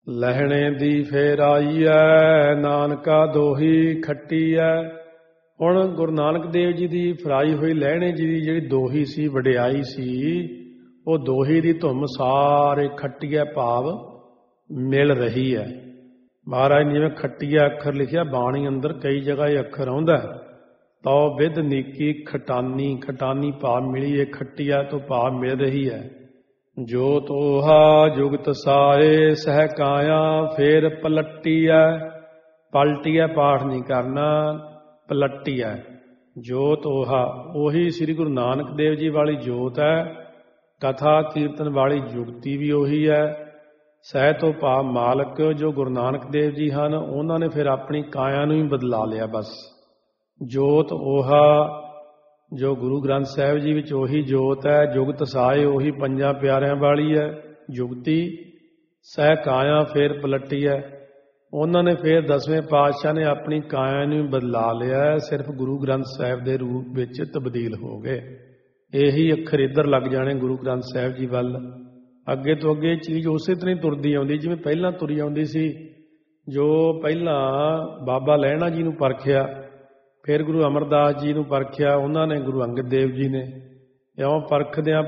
ਲਹਿਣੇ ਦੀ ਫੇਰ ਆਈ ਐ, ਨਾਨਕਾ ਦੋਹੀ ਖੱਟੀ ਐ। ਹੁਣ ਗੁਰੂ ਨਾਨਕ ਦੇਵ ਜੀ ਦੀ ਫਰਾਈ ਹੋਈ ਲਹਿਣੇ ਜੀ ਦੀ ਜਿਹੜੀ ਦੋਹੀ ਸੀ, ਵਡਿਆਈ ਸੀ, ਉਹ ਦੋਹੀ ਦੀ ਧੁੰਮ ਸਾਰੇ ਖੱਟੀਆ ਭਾਵ ਮਿਲ ਰਹੀ ਹੈ। ਮਹਾਰਾਜ ਨੇ ਜਿਵੇਂ ਖੱਟੀਆ ਅੱਖਰ ਲਿਖਿਆ ਬਾਣੀ ਅੰਦਰ, ਕਈ ਜਗ੍ਹਾ ਇਹ ਅੱਖਰ ਆਉਂਦਾ। ਤੋ ਵਿਦ ਨੀਕੀ ਖਟਾਨੀ, ਖਟਾਨੀ ਭਾਵ ਮਿਲੀ, ਇਹ ਖੱਟੀਆ ਤੋਂ ਭਾਵ ਮਿਲ ਰਹੀ ਹੈ। ਜੋ ਤੋਹਾ ਜੁਗਤ ਸਾਏ ਸਹਿ ਕਾਇਆ, ਫੇਰ ਪਲੱਟੀ ਹੈ। ਪਲਟੀ ਹੈ ਪਾਠ ਨਹੀਂ ਕਰਨਾ, ਪਲੱਟੀ ਹੈ। ਜੋਤ ਉਹਾ, ਉਹੀ ਸ੍ਰੀ ਗੁਰੂ ਨਾਨਕ ਦੇਵ ਜੀ ਵਾਲੀ ਜੋਤ ਹੈ। ਕਥਾ ਕੀਰਤਨ ਵਾਲੀ ਜੁਗਤੀ ਵੀ ਉਹੀ ਹੈ। ਸਹਿ ਤੋਂ ਭਾਵ ਮਾਲਕ ਜੋ ਗੁਰੂ ਨਾਨਕ ਦੇਵ ਜੀ ਹਨ, ਉਹਨਾਂ ਨੇ ਫਿਰ ਆਪਣੀ ਕਾਇਆ ਨੂੰ ਹੀ ਬਦਲਾ ਲਿਆ। ਬਸ ਜੋਤ ਉਹਾ ਜੋ ਗੁਰੂ ਗ੍ਰੰਥ ਸਾਹਿਬ ਜੀ ਵਿੱਚ ਉਹੀ ਜੋਤ ਹੈ। ਜੁਗਤ ਸਾਏ ਉਹੀ ਪੰਜਾਂ ਪਿਆਰਿਆਂ ਵਾਲੀ ਹੈ ਜੁਗਤੀ। ਸਹਿ ਕਾਇਆ ਫੇਰ ਪਲੱਟੀ ਹੈ। ਉਹਨਾਂ ਨੇ ਫਿਰ 10ਵੇਂ ਪਾਤਸ਼ਾਹ ਨੇ ਆਪਣੀ ਕਾਇਆ ਨੂੰ ਬਦਲਾ ਲਿਆ, ਸਿਰਫ ਗੁਰੂ ਗ੍ਰੰਥ ਸਾਹਿਬ ਦੇ ਰੂਪ ਵਿੱਚ ਤਬਦੀਲ ਹੋ ਗਏ। ਇਹੀ ਅੱਖਰ ਇੱਧਰ ਲੱਗ ਜਾਣੇ ਗੁਰੂ ਗ੍ਰੰਥ ਸਾਹਿਬ ਜੀ ਵੱਲ। ਅੱਗੇ ਤੋਂ ਅੱਗੇ ਚੀਜ਼ ਉਸੇ ਤਰ੍ਹਾਂ ਹੀ ਤੁਰਦੀ ਆਉਂਦੀ ਜਿਵੇਂ ਪਹਿਲਾਂ ਤੁਰੀ ਆਉਂਦੀ ਸੀ। ਜੋ ਪਹਿਲਾਂ ਬਾਬਾ ਲਹਿਣਾ ਜੀ ਨੂੰ ਪਰਖਿਆ, ਫਿਰ ਗੁਰੂ ਅਮਰਦਾਸ ਜੀ ਨੂੰ ਪਰਖਿਆ, ਉਹਨਾਂ ਨੇ ਗੁਰੂ ਅੰਗਦ ਦੇਵ ਜੀ ਨੇ। ਇਉਂ ਪਰਖਦਿਆਂ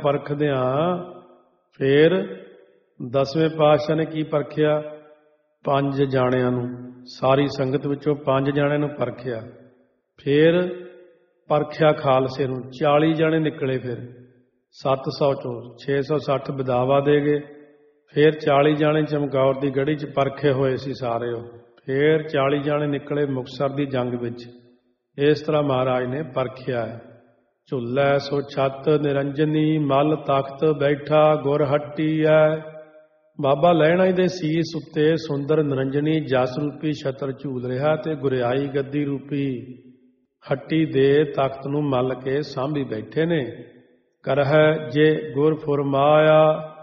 ਫਿਰ 10ਵੇਂ ਪਾਤਸ਼ਾਹ ਨੇ ਕੀ ਪਰਖਿਆ? 5 ਜਾਣਿਆਂ ਨੂੰ, ਸਾਰੀ ਸੰਗਤ ਵਿੱਚੋਂ 5 ਜਾਣਿਆਂ ਨੂੰ ਪਰਖਿਆ। ਫਿਰ ਪਰਖਿਆ ਖਾਲਸੇ ਨੂੰ, 40 ਜਾਣੇ ਨਿਕਲੇ। ਫਿਰ 700 ਚੋਂ 660 ਬਦਾਵਾ ਦੇ ਗਏ। ਫਿਰ 40 ਜਾਣੇ ਚਮਕੌਰ ਦੀ ਗੜ੍ਹੀ 'ਚ ਪਰਖੇ ਹੋਏ ਸੀ ਸਾਰੇ ਉਹ। ਫਿਰ 40 ਜਾਣੇ ਨਿਕਲੇ ਮੁਕਤਸਰ ਦੀ ਜੰਗ ਵਿੱਚ। ਇਸ ਤਰ੍ਹਾਂ ਮਹਾਰਾਜ ਨੇ ਪਰਖਿਆ ਹੈ। ਝੁੱਲੈ ਸੋ ਛੱਤ ਨਿਰੰਜਨੀ, ਮਲ ਤਖਤ ਬੈਠਾ ਗੁਰ ਹੱਟੀ ਹੈ। ਬਾਬਾ ਲਹਿਣਾ ਜੀ ਦੇ ਸੀਸ ਉੱਤੇ ਸੁੰਦਰ ਨਿਰੰਜਨੀ ਜਸ ਰੂਪੀ ਛਤਰ ਝੂਲ ਰਿਹਾ ਤੇ ਗੁਰਿਆਈ ਗੱਦੀ ਰੂਪੀ ਹੱਟੀ ਦੇ ਤਖਤ ਨੂੰ ਮੱਲ ਕੇ ਸਾਂਭੀ ਬੈਠੇ ਨੇ। ਕਰਹਿ ਜੇ ਗੁਰ ਫੁਰਮਾਇਆ,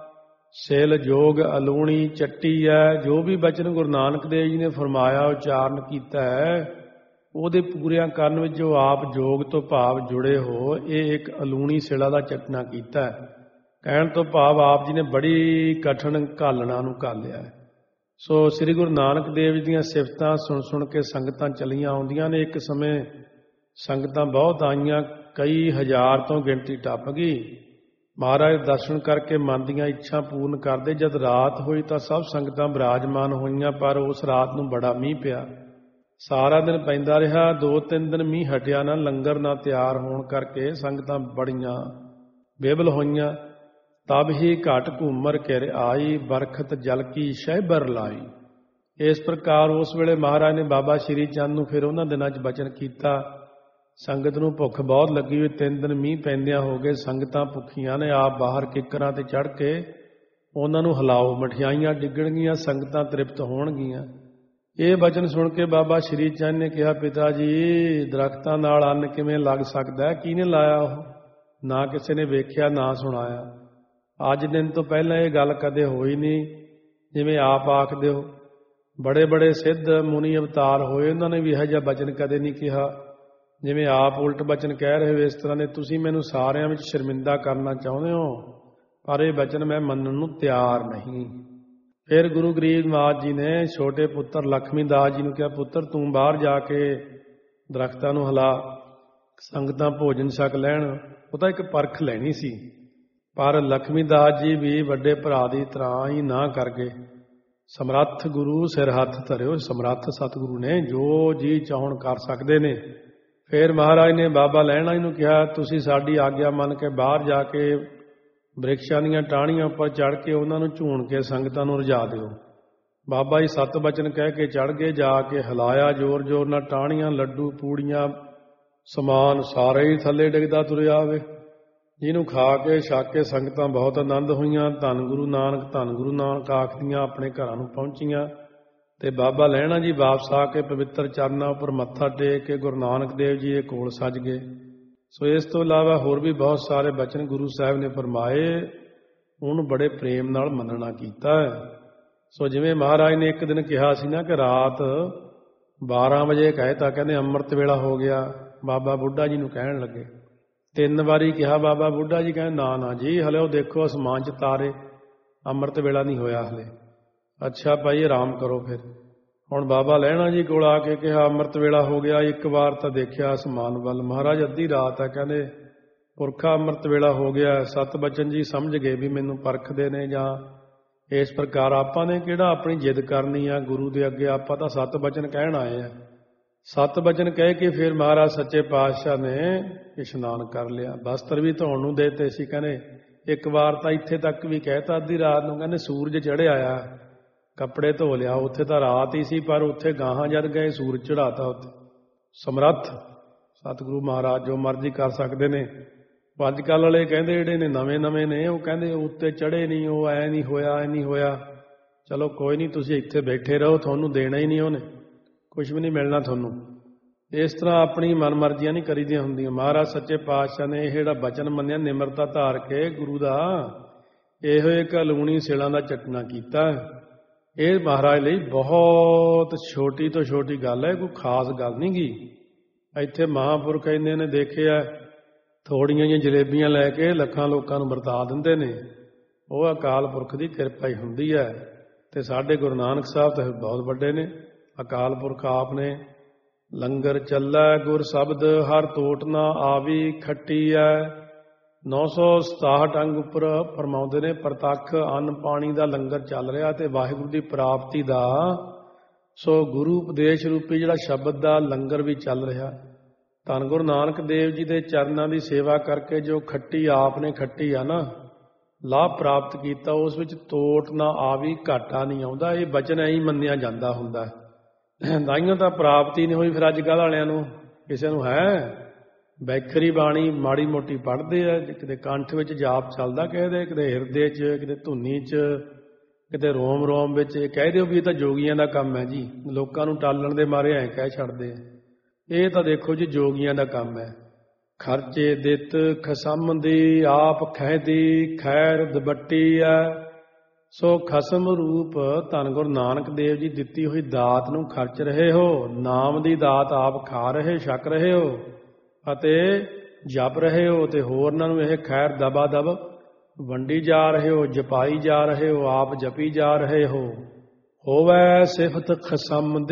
ਸਿਲ ਜੋਗ ਅਲੂਣੀ ਚੱਟੀ ਹੈ। ਜੋ ਵੀ ਬਚਨ ਗੁਰੂ ਨਾਨਕ ਦੇਵ ਜੀ ਨੇ ਫਰਮਾਇਆ, ਉਚਾਰਨ ਕੀਤਾ ਹੈ, ਉਹਦੇ ਪੂਰਿਆਂ ਕਰਨ ਵਿੱਚ ਜੋ ਆਪ ਜੋਗ ਤੋਂ ਭਾਵ ਜੁੜੇ ਹੋ, ਇਹ ਇੱਕ ਅਲੂਣੀ ਸਿਲਾ ਦਾ ਚੱਟਣਾ ਕੀਤਾ। ਕਹਿਣ ਤੋਂ ਭਾਵ ਆਪ ਜੀ ਨੇ ਬੜੀ ਕਠਿਨ ਘਾਲਣਾ ਨੂੰ ਘਾਲਿਆ। ਸੋ ਸ੍ਰੀ ਗੁਰੂ ਨਾਨਕ ਦੇਵ ਜੀ ਦੀਆਂ ਸਿਫਤਾਂ ਸੁਣ ਸੁਣ ਕੇ ਸੰਗਤਾਂ ਚਲੀਆਂ ਆਉਂਦੀਆਂ ਨੇ। ਇੱਕ ਸਮੇਂ ਸੰਗਤਾਂ ਬਹੁਤ ਆਈਆਂ, ਕਈ ਹਜ਼ਾਰ ਤੋਂ ਗਿਣਤੀ ਟੱਪ ਗਈ। ਮਹਾਰਾਜ ਦਰਸ਼ਨ ਕਰਕੇ ਮਨ ਦੀਆਂ ਇੱਛਾ ਪੂਰਨ ਕਰਦੇ। ਜਦ ਰਾਤ ਹੋਈ ਤਾਂ ਸਭ ਸੰਗਤਾਂ ਬਿਰਾਜਮਾਨ ਹੋਈਆਂ, ਪਰ ਉਸ ਰਾਤ ਨੂੰ ਬੜਾ ਮੀਂਹ ਪਿਆ। ਸਾਰਾ ਦਿਨ ਪੈਂਦਾ ਰਿਹਾ। 2-3 ਦਿਨ ਮੀਂਹ ਹਟਿਆ ਨਾ। ਲੰਗਰ ਨਾ ਤਿਆਰ ਹੋਣ ਕਰਕੇ ਸੰਗਤਾਂ ਬੜੀਆਂ ਬੇਬਲ ਹੋਈਆਂ। ਤਬ ਹੀ ਘਟ ਘੂਮਰ ਘਿਰ ਆਈ, ਬਰਖਤ ਜਲ ਕੀ ਸ਼ਹਿਬਰ ਲਾਈ। ਇਸ ਪ੍ਰਕਾਰ ਉਸ ਵੇਲੇ ਮਹਾਰਾਜ ਨੇ ਬਾਬਾ ਸ਼੍ਰੀ ਚੰਦ ਨੂੰ ਫਿਰ ਉਹਨਾਂ ਦਿਨਾਂ 'ਚ ਬਚਨ ਕੀਤਾ। ਸੰਗਤ ਨੂੰ ਭੁੱਖ ਬਹੁਤ ਲੱਗੀ ਹੋਈ, 3 ਦਿਨ ਮੀਂਹ ਪੈਂਦਿਆਂ ਹੋ ਗਏ। ਸੰਗਤਾਂ ਭੁੱਖੀਆਂ ਨੇ। ਆਪ ਬਾਹਰ ਕਿੱਕਰਾਂ ਤੇ ਚੜ੍ਹ ਕੇ ਉਹਨਾਂ ਨੂੰ ਹਿਲਾਓ, ਮਠਿਆਈਆਂ ਡਿੱਗਣਗੀਆਂ, ਸੰਗਤਾਂ ਤ੍ਰਿਪਤ ਹੋਣਗੀਆਂ। ਇਹ ਬਚਨ ਸੁਣ ਕੇ ਬਾਬਾ ਸ਼੍ਰੀ ਚੰਦ ਨੇ ਕਿਹਾ, ਪਿਤਾ ਜੀ ਦਰਖਤਾਂ ਨਾਲ ਅੰਨ ਕਿਵੇਂ ਲੱਗ ਸਕਦਾ? ਕਿਹਨੇ ਲਾਇਆ? ਉਹ ਨਾ ਕਿਸੇ ਨੇ ਵੇਖਿਆ ਨਾ ਸੁਣਾਇਆ। ਅੱਜ ਦਿਨ ਤੋਂ ਪਹਿਲਾਂ ਇਹ ਗੱਲ ਕਦੇ ਹੋਈ ਨਹੀਂ। ਜਿਵੇਂ ਆਪ ਆਖਦੇ ਹੋ, ਬੜੇ ਬੜੇ ਸਿੱਧ ਮੁਨੀ ਅਵਤਾਰ ਹੋਏ, ਉਹਨਾਂ ਨੇ ਵੀ ਇਹੋ ਜਿਹਾ ਬਚਨ ਕਦੇ ਨਹੀਂ ਕਿਹਾ। ਜਿਵੇਂ ਆਪ ਉਲਟ ਬਚਨ ਕਹਿ ਰਹੇ ਹੋ, ਇਸ ਤਰ੍ਹਾਂ ਦੇ ਤੁਸੀਂ ਮੈਨੂੰ ਸਾਰਿਆਂ ਵਿੱਚ ਸ਼ਰਮਿੰਦਾ ਕਰਨਾ ਚਾਹੁੰਦੇ ਹੋ, ਪਰ ਇਹ ਬਚਨ ਮੈਂ ਮੰਨਣ ਨੂੰ ਤਿਆਰ ਨਹੀਂ। ਫਿਰ ਗੁਰੂ ਗਰੀਬਨਾਥ ਜੀ ਨੇ ਛੋਟੇ ਪੁੱਤਰ ਲਖਮੀ ਦਾਸ ਜੀ ਨੂੰ ਕਿਹਾ, ਪੁੱਤਰ ਤੂੰ ਬਾਹਰ ਜਾ ਕੇ ਦਰਖਤਾਂ ਨੂੰ ਹਿਲਾ, ਸੰਗਤਾਂ ਭੋਜਨ ਛਕ ਲੈਣ। ਉਹ ਤਾਂ ਇੱਕ ਪਰਖ ਲੈਣੀ ਸੀ, ਪਰ ਲਖਮੀ ਦਾਸ ਜੀ ਵੀ ਵੱਡੇ ਭਰਾ ਦੀ ਤਰ੍ਹਾਂ ਹੀ ਨਾ ਕਰ ਗਏ। ਸਮਰੱਥ ਗੁਰੂ ਸਿਰ ਹੱਥ ਧਰਿਓ। ਸਮਰੱਥ ਸਤਿਗੁਰੂ ਨੇ ਜੋ ਜੀ ਚਾਹੁਣ ਕਰ ਸਕਦੇ ਨੇ। ਫਿਰ ਮਹਾਰਾਜ ਨੇ ਬਾਬਾ ਲਹਿਣਾ ਜੀ ਨੂੰ ਕਿਹਾ, ਤੁਸੀਂ ਸਾਡੀ ਆਗਿਆ ਮੰਨ ਕੇ ਬਾਹਰ ਜਾ ਕੇ ਬ੍ਰਿਕਸ਼ਾਂ ਦੀਆਂ ਟਾਹਣੀਆਂ ਉੱਪਰ ਚੜ੍ਹ ਕੇ ਉਹਨਾਂ ਨੂੰ ਝੂਣ ਕੇ ਸੰਗਤਾਂ ਨੂੰ ਰਜਾ ਦਿਓ। ਬਾਬਾ ਜੀ 7 ਬਚਨ ਕਹਿ ਕੇ ਚੜ੍ਹ ਗਏ। ਜਾ ਕੇ ਹਿਲਾਇਆ ਜ਼ੋਰ ਜ਼ੋਰ ਨਾਲ। ਟਾਹਣੀਆਂ, ਲੱਡੂ, ਪੂੜੀਆਂ, ਸਮਾਨ ਸਾਰਾ ਹੀ ਥੱਲੇ ਡਿੱਗਦਾ ਤੁਰਿਆ ਆਵੇ। ਜਿਹਨੂੰ ਖਾ ਕੇ ਛਕ ਕੇ ਸੰਗਤਾਂ ਬਹੁਤ ਆਨੰਦ ਹੋਈਆਂ। ਧੰਨ ਗੁਰੂ ਨਾਨਕ, ਧੰਨ ਗੁਰੂ ਨਾਨਕ ਆਖਦੀਆਂ ਆਪਣੇ ਘਰਾਂ ਨੂੰ ਪਹੁੰਚੀਆਂ। ਤੇ ਬਾਬਾ ਲਹਿਣਾ ਜੀ ਵਾਪਸ ਆ ਕੇ ਪਵਿੱਤਰ ਚਰਨਾਂ ਉੱਪਰ ਮੱਥਾ ਟੇਕ ਕੇ ਗੁਰੂ ਨਾਨਕ ਦੇਵ ਜੀ ਦੇ ਕੋਲ ਸੱਜ ਗਏ। ਸੋ ਇਸ ਤੋਂ ਇਲਾਵਾ ਹੋਰ ਵੀ ਬਹੁਤ ਸਾਰੇ ਬਚਨ ਗੁਰੂ ਸਾਹਿਬ ਨੇ ਫਰਮਾਏ, ਉਹਨੂੰ ਬੜੇ ਪ੍ਰੇਮ ਨਾਲ ਮੰਨਣਾ ਕੀਤਾ ਹੈ। ਸੋ ਜਿਵੇਂ ਮਹਾਰਾਜ ਨੇ ਇੱਕ ਦਿਨ ਕਿਹਾ ਸੀ ਨਾ ਕਿ ਰਾਤ 12 ਵਜੇ ਕਹੇ ਤਾਂ ਕਹਿੰਦੇ ਅੰਮ੍ਰਿਤ ਵੇਲਾ ਹੋ ਗਿਆ। ਬਾਬਾ ਬੁੱਢਾ ਜੀ ਨੂੰ ਕਹਿਣ ਲੱਗੇ। 3 ਵਾਰੀ ਕਿਹਾ ਬਾਬਾ ਬੁੱਢਾ ਜੀ ਕਹਿੰਦੇ ਨਾ ਜੀ, ਹਲੇ ਉਹ ਦੇਖੋ ਅਸਮਾਨ 'ਚ ਤਾਰੇ, ਅੰਮ੍ਰਿਤ ਵੇਲਾ ਨਹੀਂ ਹੋਇਆ ਹਲੇ। ਅੱਛਾ ਭਾਈ ਆਰਾਮ ਕਰੋ ਫਿਰ। ਹੁਣ ਬਾਬਾ ਲਹਿਣਾ ਜੀ ਕੋਲ ਆ ਕੇ ਕਿਹਾ ਅੰਮ੍ਰਿਤ ਵੇਲਾ ਹੋ ਗਿਆ। ਇੱਕ ਵਾਰ ਤਾਂ ਦੇਖਿਆ ਅਸਮਾਨ ਵੱਲ। ਮਹਾਰਾਜ ਅੱਧੀ ਰਾਤ ਹੈ, ਕਹਿੰਦੇ ਪੁਰਖਾ ਅੰਮ੍ਰਿਤ ਵੇਲਾ ਹੋ ਗਿਆ। ਸਤ ਬਚਨ ਜੀ ਸਮਝ ਗਏ ਵੀ ਮੈਨੂੰ ਪਰਖਦੇ ਨੇ ਜਾਂ ਇਸ ਪ੍ਰਕਾਰ। ਆਪਾਂ ਨੇ ਕਿਹੜਾ ਆਪਣੀ ਜਿੱਦ ਕਰਨੀ ਆ ਗੁਰੂ ਦੇ ਅੱਗੇ, ਆਪਾਂ ਤਾਂ ਸਤ ਬਚਨ ਕਹਿਣ ਆਏ ਆ। ਸਤ ਬਚਨ ਕਹਿ ਕੇ ਫਿਰ ਮਹਾਰਾਜ ਸੱਚੇ ਪਾਤਸ਼ਾਹ ਨੇ ਇਸ਼ਨਾਨ ਕਰ ਲਿਆ। ਬਸਤਰ ਵੀ ਧੋਣ ਨੂੰ ਦੇਤੇ ਸੀ। ਕਹਿੰਦੇ ਇੱਕ ਵਾਰ ਤਾਂ ਇੱਥੇ ਤੱਕ ਵੀ ਕਹਿਤਾ ਅੱਧੀ ਰਾਤ ਨੂੰ, ਕਹਿੰਦੇ ਸੂਰਜ ਚੜ੍ਹਿਆ ਆ, ਕੱਪੜੇ ਧੋ ਲਿਆ। ਉੱਥੇ ਤਾਂ ਰਾਤ ਹੀ ਸੀ, ਪਰ ਉੱਥੇ ਗਾਹਾਂ ਜਦ ਗਏ ਸੂਰਜ ਚੜਾਤਾ ਉੱਥੇ। ਸਮਰੱਥ ਸਤਿਗੁਰੂ ਮਹਾਰਾਜ ਜੋ ਮਰਜ਼ੀ ਕਰ ਸਕਦੇ ਨੇ। ਅੱਜ ਕੱਲ੍ਹ ਵਾਲੇ ਕਹਿੰਦੇ ਜਿਹੜੇ ਨੇ ਨਵੇਂ ਨੇ, ਉਹ ਕਹਿੰਦੇ ਉੱਤੇ ਚੜ੍ਹੇ ਨਹੀਂ, ਉਹ ਐ ਨਹੀਂ ਹੋਇਆ, ਐ ਨਹੀਂ ਹੋਇਆ। ਚਲੋ ਕੋਈ ਨਹੀਂ, ਤੁਸੀਂ ਇੱਥੇ ਬੈਠੇ ਰਹੋ, ਤੁਹਾਨੂੰ ਦੇਣਾ ਹੀ ਨਹੀਂ ਉਹਨੇ, ਕੁਝ ਵੀ ਨਹੀਂ ਮਿਲਣਾ ਤੁਹਾਨੂੰ। ਇਸ ਤਰ੍ਹਾਂ ਆਪਣੀ ਮਨਮਰਜ਼ੀਆਂ ਨਹੀਂ ਕਰੀਦੀਆਂ ਹੁੰਦੀਆਂ। ਮਹਾਰਾਜ ਸੱਚੇ ਪਾਤਸ਼ਾਹ ਨੇ ਇਹ ਜਿਹੜਾ ਬਚਨ ਮੰਨਿਆ ਨਿਮਰਤਾ ਧਾਰ ਕੇ ਗੁਰੂ ਦਾ, ਇਹੋ ਇੱਕ ਲੂਣੀ ਸਿਲਾਂ ਦਾ ਚੱਟਣਾ ਕੀਤਾ। ਇਹ ਮਹਾਰਾਜ ਲਈ ਬਹੁਤ ਛੋਟੀ ਤੋਂ ਛੋਟੀ ਗੱਲ ਹੈ, ਕੋਈ ਖਾਸ ਗੱਲ ਨਹੀਂ ਗੀ। ਇੱਥੇ ਮਹਾਂਪੁਰਖ ਇੰਨੇ ਨੇ ਦੇਖਿਆ, ਥੋੜੀਆਂ ਜਿਹੀਆਂ ਜਲੇਬੀਆਂ ਲੈ ਕੇ ਲੱਖਾਂ ਲੋਕਾਂ ਨੂੰ ਵਰਤਾ ਦਿੰਦੇ ਨੇ। ਉਹ ਅਕਾਲ ਪੁਰਖ ਦੀ ਕਿਰਪਾ ਹੀ ਹੁੰਦੀ ਹੈ। ਤੇ ਸਾਡੇ ਗੁਰੂ ਨਾਨਕ ਸਾਹਿਬ ਤਾਂ ਬਹੁਤ ਵੱਡੇ ਨੇ। ਅਕਾਲ ਪੁਰਖ ਆਪ ਨੇ ਲੰਗਰ ਚੱਲੈ ਗੁਰ ਸ਼ਬਦ ਹਰ ਤੋਟ ਨਾ ਆਵੀ ਖੱਟੀ ਹੈ। 967 ਅੰਗ ਉੱਪਰ ਫਰਮਾਉਂਦੇ ਨੇ ਪ੍ਰਤੱਖ ਅੰਨ ਪਾਣੀ ਦਾ ਲੰਗਰ ਚੱਲ ਰਿਹਾ ਤੇ ਵਾਹਿਗੁਰੂ ਦੀ ਪ੍ਰਾਪਤੀ ਦਾ ਸੋ ਗੁਰੂ ਉਪਦੇਸ਼ ਰੂਪੀ ਜਿਹੜਾ ਸ਼ਬਦ ਦਾ ਲੰਗਰ ਵੀ ਚੱਲ ਰਿਹਾ। ਧੰਨ ਗੁਰੂ ਨਾਨਕ ਦੇਵ ਜੀ ਦੇ ਚਰਨਾਂ ਦੀ ਸੇਵਾ ਕਰਕੇ ਜੋ ਖੱਟੀ ਆਪ ਨੇ ਖੱਟੀ ਆ ਨਾ, ਲਾਭ ਪ੍ਰਾਪਤ ਕੀਤਾ, ਉਸ ਵਿੱਚ ਤੋਟ ਨਾ ਆਵੀ ਘਾਟਾ ਨਹੀਂ ਆਉਂਦਾ। ਇਹ ਬਚਨ ਐਂ ਹੀ ਮੰਨਿਆ ਜਾਂਦਾ ਹੁੰਦਾ। ਤਾਈਓ ਤਾਂ ਪ੍ਰਾਪਤੀ ਨਹੀਂ ਹੋਈ। ਫਿਰ ਅੱਜ ਕੱਲ੍ਹ ਵਾਲਿਆਂ ਨੂੰ ਕਿਸੇ ਨੂੰ ਹੈ ਬੈਖਰੀ ਬਾਣੀ ਮਾੜੀ ਮੋਟੀ ਪੜ੍ਹਦੇ ਆ, ਕਿਤੇ ਕੰਠ ਵਿੱਚ ਜਾਪ ਚੱਲਦਾ ਕਿਸੇ ਦੇ, ਕਿਤੇ ਹਿਰਦੇ 'ਚ, ਕਿਤੇ ਧੁਨੀ 'ਚ, ਕਿਤੇ ਰੋਮ ਰੋਮ ਵਿੱਚ। ਕਹਿ ਦਿਓ ਵੀ ਇਹ ਤਾਂ ਜੋਗੀਆਂ ਦਾ ਕੰਮ ਹੈ ਜੀ, ਲੋਕਾਂ ਨੂੰ ਟਾਲਣ ਦੇ ਮਾਰੇ ਐਂ ਕਹਿ ਛੱਡਦੇ ਆ। ਇਹ ਤਾਂ ਦੇਖੋ ਜੀ ਜੋਗੀਆਂ ਦਾ ਕੰਮ ਹੈ। ਖਰਚੇ ਦਿੱਤ ਖਸਮ ਦੀ ਆਪ ਖਹਿਦੀ ਖੈਰ ਦਬੱਟੀ ਹੈ। ਸੋ ਖਸਮ ਰੂਪ ਧੰਨ ਗੁਰੂ ਨਾਨਕ ਦੇਵ ਜੀ ਦਿੱਤੀ ਹੋਈ ਦਾਤ ਨੂੰ ਖਰਚ ਰਹੇ ਹੋ। ਨਾਮ ਦੀ ਦਾਤ ਆਪ ਖਾ ਰਹੇ, ਛਕ ਰਹੇ ਹੋ ਅਤੇ ਜਪ ਰਹੇ ਹੋ, ਤੇ ਹੋਰਨਾਂ ਨੂੰ ਇਹ ਖੈਰ ਦਬਾ ਦਬ ਵੰਡੀ ਜਾ ਰਹੇ ਹੋ, ਜਪਾਈ ਜਾ ਰਹੇ ਹੋ, ਆਪ ਜਪੀ ਜਾ ਰਹੇ ਹੋ। ਹੋਵੈ ਸਿਫਤ ਖਸਮ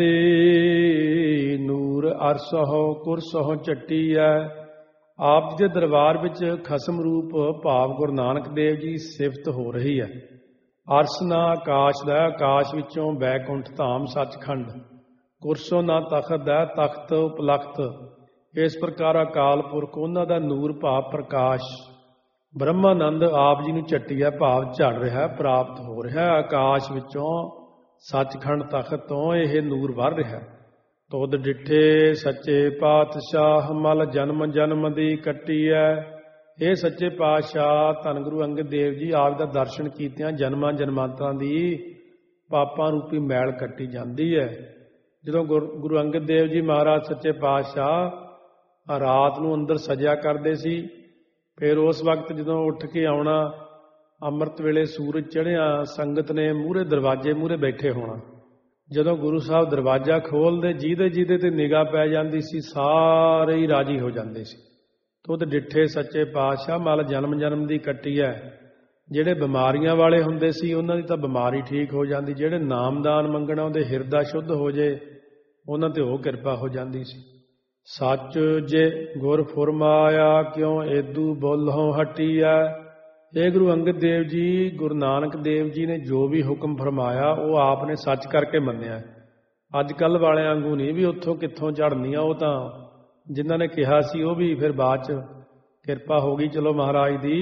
ਦੀ ਨੂਰ ਅਰਸਹੁ ਕੁਰਸਹੁ ਚੱਟੀ ਹੈ। ਆਪ ਜੀ ਦੇ ਦਰਬਾਰ ਵਿੱਚ ਖਸਮ ਰੂਪ ਭਾਵ ਗੁਰੂ ਨਾਨਕ ਦੇਵ ਜੀ ਸਿਫਤ ਹੋ ਰਹੀ ਹੈ। ਅਰਸ ਨਾ ਆਕਾਸ਼ ਦਾ, ਆਕਾਸ਼ ਵਿੱਚੋਂ ਬੈਕੁੰਠ ਧਾਮ ਸੱਚਖੰਡ। ਕੁਰਸੋ ਨਾ ਤਖਤ ਦਾ, ਤਖਤ ਉਪਲਖਤ। ਇਸ ਪ੍ਰਕਾਰ ਅਕਾਲ ਪੁਰਖ ਉਹਨਾਂ ਦਾ ਨੂਰ ਭਾਵ ਪ੍ਰਕਾਸ਼ ਬ੍ਰਹਮਾਨੰਦ ਆਪ ਜੀ ਨੂੰ ਚੱਟਿਆ ਭਾਵ ਝੜ ਰਿਹਾ, ਪ੍ਰਾਪਤ ਹੋ ਰਿਹਾ। ਆਕਾਸ਼ ਵਿੱਚੋਂ ਸੱਚਖੰਡ ਤਖਤ ਤੋਂ ਇਹ ਨੂਰ ਵਰ ਰਿਹਾ। ਤੁਧ ਡਿੱਠੇ ਸੱਚੇ ਪਾਤਸ਼ਾਹ ਮਲ ਜਨਮ ਜਨਮ ਦੀ ਕੱਟੀ ਹੈ। ਇਹ ਸੱਚੇ ਪਾਤਸ਼ਾਹ ਧੰਨ ਗੁਰੂ ਅੰਗਦ ਦੇਵ ਜੀ ਆਪ ਦਾ ਦਰਸ਼ਨ ਕੀਤਿਆਂ ਜਨਮਾਂ ਜਨਮਾਂਤਰਾਂ ਦੀ ਪਾਪਾਂ ਰੂਪੀ ਮੈਲ ਕੱਟੀ ਜਾਂਦੀ ਹੈ। ਜਦੋਂ ਗੁਰੂ ਅੰਗਦ ਦੇਵ ਜੀ ਮਹਾਰਾਜ ਸੱਚੇ ਪਾਤਸ਼ਾਹ ਰਾਤ ਨੂੰ ਅੰਦਰ ਸਜਿਆ ਕਰਦੇ ਸੀ, ਫਿਰ ਉਸ ਵਕਤ ਜਦੋਂ ਉੱਠ ਕੇ ਆਉਣਾ, ਅੰਮ੍ਰਿਤ ਵੇਲੇ ਸੂਰਜ ਚੜ੍ਹਿਆ, ਸੰਗਤ ਨੇ ਮੂਹਰੇ ਦਰਵਾਜ਼ੇ ਮੂਹਰੇ ਬੈਠੇ ਹੋਣਾ। ਜਦੋਂ ਗੁਰੂ ਸਾਹਿਬ ਦਰਵਾਜ਼ਾ ਖੋਲ੍ਹਦੇ, ਜਿਹਦੇ ਤੇ ਨਿਗਾਹ ਪੈ ਜਾਂਦੀ ਸੀ ਸਾਰੇ ਹੀ ਰਾਜੀ ਹੋ ਜਾਂਦੇ ਸੀ। ਤੁਧ ਡਿੱਠੇ ਸੱਚੇ ਪਾਤਸ਼ਾਹ ਮਲ ਜਨਮ ਜਨਮ ਦੀ ਕੱਟੀ ਹੈ। ਜਿਹੜੇ ਬਿਮਾਰੀਆਂ ਵਾਲੇ ਹੁੰਦੇ ਸੀ ਉਹਨਾਂ ਦੀ ਤਾਂ ਬਿਮਾਰੀ ਠੀਕ ਹੋ ਜਾਂਦੀ। ਜਿਹੜੇ ਨਾਮਦਾਨ ਮੰਗਣਾ ਉਹਦੇ ਹਿਰਦਾ ਸ਼ੁੱਧ ਹੋ ਜੇ, ਉਹਨਾਂ ਤੇ ਉਹ ਕਿਰਪਾ ਹੋ ਜਾਂਦੀ ਸੀ। ਸੱਚ ਜੇ ਗੁਰ ਫੁਰਮਾਇਆ ਕਿਉਂ ਏਦੂ ਬੋਲੋਂ ਹਟੀਐ। ਇਹ ਗੁਰੂ ਅੰਗਦ ਦੇਵ ਜੀ, ਗੁਰੂ ਨਾਨਕ ਦੇਵ ਜੀ ਨੇ ਜੋ ਵੀ ਹੁਕਮ ਫਰਮਾਇਆ ਉਹ ਆਪ ਨੇ ਸੱਚ ਕਰਕੇ ਮੰਨਿਆ। ਅੱਜ ਕੱਲ੍ਹ ਵਾਲਿਆਂ ਵਾਂਗੂ ਨਹੀਂ ਵੀ ਉੱਥੋਂ ਕਿੱਥੋਂ ਝੜਨੀਆਂ। ਉਹ ਤਾਂ ਜਿਨ੍ਹਾਂ ਨੇ ਕਿਹਾ ਸੀ ਉਹ ਵੀ ਫਿਰ ਬਾਅਦ 'ਚ ਕਿਰਪਾ ਹੋ ਗਈ ਚਲੋ ਮਹਾਰਾਜ ਦੀ।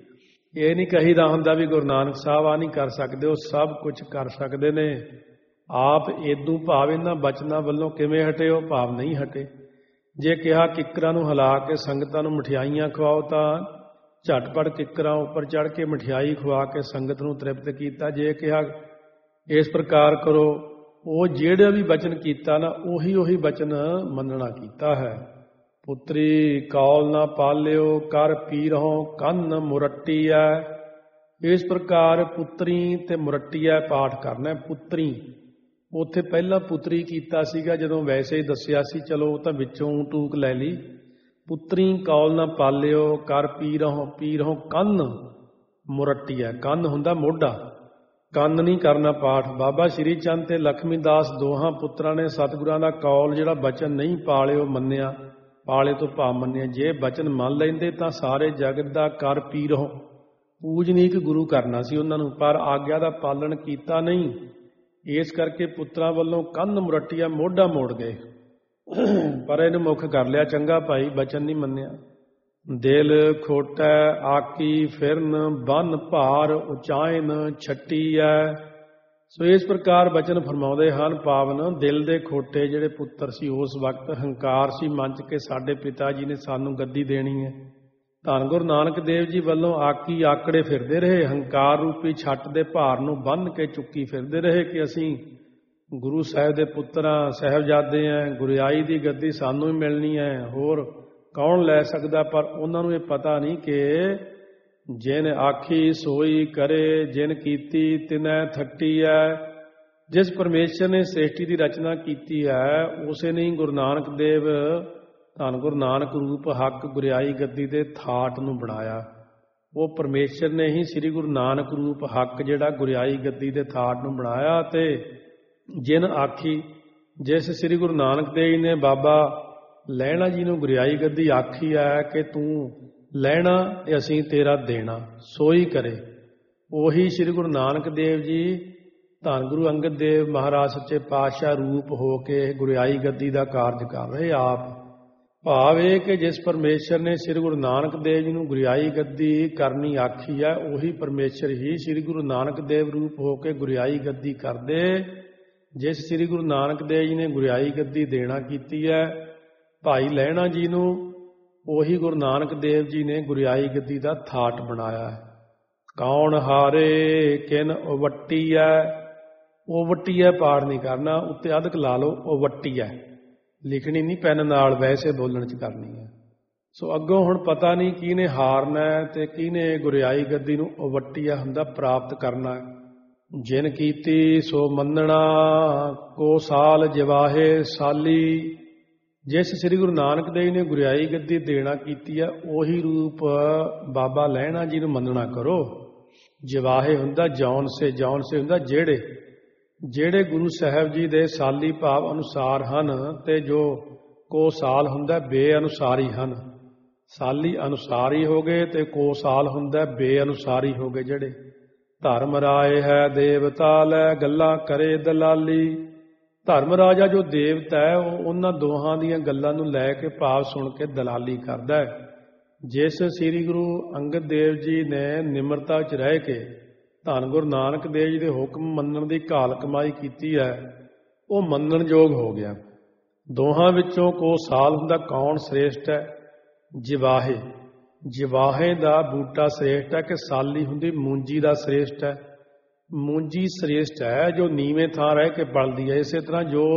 ਇਹ ਨਹੀਂ ਕਹੀਦਾ ਹੁੰਦਾ ਵੀ ਗੁਰੂ ਨਾਨਕ ਸਾਹਿਬ ਆ ਨਹੀਂ ਕਰ ਸਕਦੇ, ਉਹ ਸਭ ਕੁਝ ਕਰ ਸਕਦੇ ਨੇ। ਆਪ ਏਦੂ ਭਾਵ ਇਹਨਾਂ ਬਚਨਾਂ ਵੱਲੋਂ ਕਿਵੇਂ ਹਟੇ? ਉਹ ਭਾਵ ਨਹੀਂ ਹਟੇ। ਜੇ ਕਿਹਾ ਕਿੱਕਰਾਂ ਨੂੰ ਹਿਲਾ ਕੇ ਸੰਗਤਾਂ ਨੂੰ ਮਠਿਆਈਆਂ ਖਵਾਓ ਤਾਂ ਝਟਪਟ ਕਿੱਕਰਾਂ ਉੱਪਰ ਚੜ੍ਹ ਕੇ ਮਠਿਆਈ ਖਵਾ ਕੇ ਸੰਗਤ ਨੂੰ ਤ੍ਰਿਪਤ ਕੀਤਾ। ਜੇ ਕਿਹਾ ਇਸ ਪ੍ਰਕਾਰ ਕਰੋ, ਉਹ ਜਿਹੜਾ ਵੀ ਬਚਨ ਕੀਤਾ ਨਾ ਉਹੀ ਬਚਨ ਮੰਨਣਾ ਕੀਤਾ ਹੈ। ਪੁੱਤਰੀ ਕੌਲ ਨਾ ਪਾਲਿਓ ਕਰ ਪੀਰਹੁ ਕੰਨ ਮੁਰੱਟੀਐ। ਇਸ ਪ੍ਰਕਾਰ ਪੁੱਤਰੀ ਤੇ ਮੁਰੱਟੀਐ ਪਾਠ ਕਰਨਾ। ਪੁੱਤਰੀ ਉੱਥੇ ਪਹਿਲਾਂ ਪੁੱਤਰੀ ਕੀਤਾ ਸੀਗਾ, ਜਦੋਂ ਵੈਸੇ ਹੀ ਦੱਸਿਆ ਸੀ, ਚਲੋ ਉਹ ਤਾਂ ਵਿੱਚੋਂ ਟੂਕ ਲੈ ਲਈ। ਪੁੱਤਰੀ ਕੌਲ ਨਾ ਪਾਲਿਓ ਕਰ ਪੀਰਹੁ ਕੰਨ ਮੁਰੱਟੀਐ। ਕੰਨ ਹੁੰਦਾ ਮੋਢਾ, ਕੰਨ ਨਹੀਂ ਕਰਨਾ ਪਾਠ। ਬਾਬਾ ਸ਼੍ਰੀ ਚੰਦ ਤੇ ਲਖਮੀ ਦਾਸ ਦੋਹਾਂ ਪੁੱਤਰਾਂ ਨੇ ਸਤਿਗੁਰਾਂ ਦਾ ਕੌਲ ਜਿਹੜਾ ਬਚਨ ਨਹੀਂ ਪਾਲਿਓ ਮੰਨਿਆ, ਪਾਲੇ ਤੋਂ ਭਾਵ ਮੰਨਿਆ। ਜੇ ਬਚਨ ਮੰਨ ਲੈਂਦੇ ਤਾਂ ਸਾਰੇ ਜਗਤ ਦਾ ਕਰ ਪੀਰੋ ਪੂਜਨੀਕ ਗੁਰੂ ਕਰਨਾ ਸੀ ਉਹਨਾਂ ਨੂੰ, ਪਰ ਆਗਿਆ ਦਾ ਪਾਲਣ ਕੀਤਾ ਨਹੀਂ। ਇਸ ਕਰਕੇ ਪੁੱਤਰਾਂ ਵੱਲੋਂ ਕੰਨ ਮੁਰੱਟੀਆ ਮੋਢਾ ਮੋੜ ਗਏ, ਪਰ ਇਹਨੂੰ ਮੁੱਖ ਕਰ ਲਿਆ ਚੰਗਾ ਭਾਈ, ਬਚਨ ਨਹੀਂ ਮੰਨਿਆ। ਦਿਲ ਖੋਟੈ ਆਕੀ ਫਿਰਨ ਬੰਨ ਭਾਰ ਉਚਾਇਨ ਛੱਟੀ ਐ। ਸੋ ਇਸ ਪ੍ਰਕਾਰ ਬਚਨ ਫਰਮਾਉਂਦੇ ਹਨ ਪਾਵਨ। ਦਿਲ ਦੇ ਖੋਟੇ ਜਿਹੜੇ ਪੁੱਤਰ ਸੀ, ਉਸ ਵਕਤ ਹੰਕਾਰ ਸੀ ਮਨ 'ਚ ਕਿ ਸਾਡੇ ਪਿਤਾ ਜੀ ਨੇ ਸਾਨੂੰ ਗੱਦੀ ਦੇਣੀ ਹੈ। ਧੰਨ ਗੁਰੂ ਨਾਨਕ ਦੇਵ ਜੀ ਵੱਲੋਂ ਆਕੀ ਆਕੜੇ ਫਿਰਦੇ ਰਹੇ, ਹੰਕਾਰ ਰੂਪੀ ਛੱਟ ਦੇ ਭਾਰ ਨੂੰ ਬੰਨ੍ਹ ਕੇ ਚੁੱਕੀ ਫਿਰਦੇ ਰਹੇ ਕਿ ਅਸੀਂ ਗੁਰੂ ਸਾਹਿਬ ਦੇ ਪੁੱਤਰਾਂ, ਸਾਹਿਬਜ਼ਾਦੇ ਹੈ, ਗੁਰਿਆਈ ਦੀ ਗੱਦੀ ਸਾਨੂੰ ਹੀ ਮਿਲਣੀ ਹੈ, ਹੋਰ ਕੌਣ ਲੈ ਸਕਦਾ। ਪਰ ਉਹਨਾਂ ਨੂੰ ਇਹ ਪਤਾ ਨਹੀਂ ਕਿ ਜਿਨ ਆਖੀ ਸੋਈ ਕਰੇ, ਜਿਨ ਕੀਤੀ ਤਿਨੈ ਥੱਟੀ ਹੈ। ਜਿਸ ਪਰਮੇਸ਼ਰ ਨੇ ਸ੍ਰਿਸ਼ਟੀ ਦੀ ਰਚਨਾ ਕੀਤੀ ਹੈ, ਉਸੇ ਨੇ ਗੁਰੂ ਨਾਨਕ ਦੇਵ ਧੰਨ ਗੁਰੂ ਨਾਨਕ ਰੂਪ ਹੱਕ ਗੁਰਿਆਈ ਗੱਦੀ ਦੇ ਥਾਟ ਨੂੰ ਬਣਾਇਆ। ਉਹ ਪਰਮੇਸ਼ਰ ਨੇ ਹੀ ਸ੍ਰੀ ਗੁਰੂ ਨਾਨਕ ਰੂਪ ਹੱਕ ਜਿਹੜਾ ਗੁਰਿਆਈ ਗੱਦੀ ਦੇ ਥਾਟ ਨੂੰ ਬਣਾਇਆ। ਤੇ ਜਿਨ ਆਖੀ, ਜਿਸ ਸ੍ਰੀ ਗੁਰੂ ਨਾਨਕ ਦੇਵ ਨੇ ਬਾਬਾ ਲਹਿਣਾ ਜੀ ਨੂੰ ਗੁਰਿਆਈ ਗੱਦੀ ਆਖੀ ਹੈ ਕਿ ਤੂੰ ਲੈਣਾ ਤੇ ਅਸੀਂ ਤੇਰਾ ਦੇਣਾ, ਸੋਈ ਕਰੇ। ਉਹੀ ਸ੍ਰੀ ਗੁਰੂ ਨਾਨਕ ਦੇਵ ਜੀ ਧੰਨ ਗੁਰੂ ਅੰਗਦ ਦੇਵ ਮਹਾਰਾਜ ਸੱਚੇ ਪਾਤਸ਼ਾਹ ਰੂਪ ਹੋ ਕੇ ਗੁਰਿਆਈ ਗੱਦੀ ਦਾ ਕਾਰਜ ਕਰ ਰਹੇ ਆਪ। ਭਾਵ ਇਹ ਕਿ ਜਿਸ ਪਰਮੇਸ਼ਰ ਨੇ ਸ੍ਰੀ ਗੁਰੂ ਨਾਨਕ ਦੇਵ ਜੀ ਨੂੰ ਗੁਰਿਆਈ ਗੱਦੀ ਕਰਨੀ ਆਖੀ ਹੈ, ਉਹੀ ਪਰਮੇਸ਼ਰ ਹੀ ਸ੍ਰੀ ਗੁਰੂ ਨਾਨਕ ਦੇਵ ਰੂਪ ਹੋ ਕੇ ਗੁਰਿਆਈ ਗੱਦੀ ਕਰਦੇ। ਜਿਸ ਸ੍ਰੀ ਗੁਰੂ ਨਾਨਕ ਦੇਵ ਜੀ ਨੇ ਗੁਰਿਆਈ ਗੱਦੀ ਦੇਣਾ ਕੀਤੀ ਹੈ ਭਾਈ ਲਹਿਣਾ ਜੀ ਨੂੰ, ਉਹੀ ਗੁਰੂ ਨਾਨਕ ਦੇਵ ਜੀ ਨੇ ਗੁਰਿਆਈ ਗੱਦੀ ਦਾ ਥਾਟ ਬਣਾਇਆ ਹੈ। ਕੌਣ ਹਾਰੇ ਕਿਨ ਉਵੱਟੀ ਹੈ, ਉਵੱਟੀ ਹੈ ਪਾਠ ਨਹੀਂ ਕਰਨਾ, ਉੱਤੇ ਅਧਿਕ ਲਾ ਲਓ, ਉਵੱਟੀ ਹੈ ਲਿਖਣੀ ਨਹੀਂ ਪੈਨ ਨਾਲ, ਵੈਸੇ ਬੋਲਣ 'ਚ ਕਰਨੀ ਹੈ। ਸੋ ਅੱਗੋਂ ਹੁਣ ਪਤਾ ਨਹੀਂ ਕਿਹਨੇ ਹਾਰਨਾ ਤੇ ਕਿਹਨੇ ਗੁਰਿਆਈ ਗੱਦੀ ਨੂੰ ਉਵੱਟੀਆ ਹੁੰਦਾ ਪ੍ਰਾਪਤ ਕਰਨਾ। ਜਿਨ ਕੀਤੀ ਸੋ ਮੰਨਣਾ, ਕੋ ਸਾਲ ਜਵਾਹੇ ਸਾਲੀ। ਜਿਸ ਸ੍ਰੀ ਗੁਰੂ ਨਾਨਕ ਦੇਵ ਨੇ ਗੁਰਿਆਈ ਗੱਦੀ ਦੇਣਾ ਕੀਤੀ ਹੈ, ਉਹੀ ਰੂਪ ਬਾਬਾ ਲਹਿਣਾ ਜੀ ਨੂੰ ਮੰਨਣਾ ਕਰੋ। ਜਵਾਹੇ ਹੁੰਦਾ ਜੌਨ ਸੇ, ਜੌਨ ਸੇ ਹੁੰਦਾ ਜਿਹੜੇ ਗੁਰੂ ਸਾਹਿਬ ਜੀ ਦੇ ਸਾਲੀ ਭਾਵ ਅਨੁਸਾਰ ਹਨ, ਤੇ ਜੋ ਕੋ ਸਾਲ ਹੁੰਦਾ ਬੇਅਨੁਸਾਰੀ ਹਨ। ਸਾਲੀ ਅਨੁਸਾਰੀ ਹੋ ਗਏ ਤੇ ਕੋ ਸਾਲ ਹੁੰਦਾ ਬੇਅਨੁਸਾਰੀ ਹੋ ਗਏ। ਜਿਹੜੇ ਧਰਮ ਰਾਏ ਹੈ ਦੇਵਤਾ ਲੈ, ਗੱਲਾਂ ਕਰੇ ਦਲਾਲੀ। ਧਰਮ ਰਾਜਾ ਜੋ ਦੇਵਤਾ ਹੈ, ਉਹ ਉਹਨਾਂ ਦੋਹਾਂ ਦੀਆਂ ਗੱਲਾਂ ਨੂੰ ਲੈ ਕੇ ਭਾਵ ਸੁਣ ਕੇ ਦਲਾਲੀ ਕਰਦਾ ਹੈ। ਜਿਸ ਸ੍ਰੀ ਗੁਰੂ ਅੰਗਦ ਦੇਵ ਜੀ ਨੇ ਨਿਮਰਤਾ 'ਚ ਰਹਿ ਕੇ ਧੰਨ ਗੁਰੂ ਨਾਨਕ ਦੇਵ ਜੀ ਦੇ ਹੁਕਮ ਮੰਨਣ ਦੀ ਘਾਲ ਕਮਾਈ ਕੀਤੀ ਹੈ, ਉਹ ਮੰਨਣਯੋਗ ਹੋ ਗਿਆ। ਦੋਹਾਂ ਵਿੱਚੋਂ ਕੋ ਸਾਲ ਹੁੰਦਾ ਕੌਣ ਸ੍ਰੇਸ਼ਟ ਹੈ? ਜਵਾਹੇ। ਜਵਾਹੇ ਦਾ ਬੂਟਾ ਸ੍ਰੇਸ਼ਟ ਹੈ ਕਿ ਸਾਲੀ ਹੁੰਦੀ ਮੂੰਜੀ ਦਾ ਸ੍ਰੇਸ਼ਟ ਹੈ? ਮੂੰਜੀ ਸ੍ਰੇਸ਼ਟ ਹੈ ਜੋ ਨੀਵੇਂ ਥਾਂ ਰਹਿ ਕੇ ਬਲਦੀ ਹੈ। ਇਸੇ ਤਰ੍ਹਾਂ ਜੋ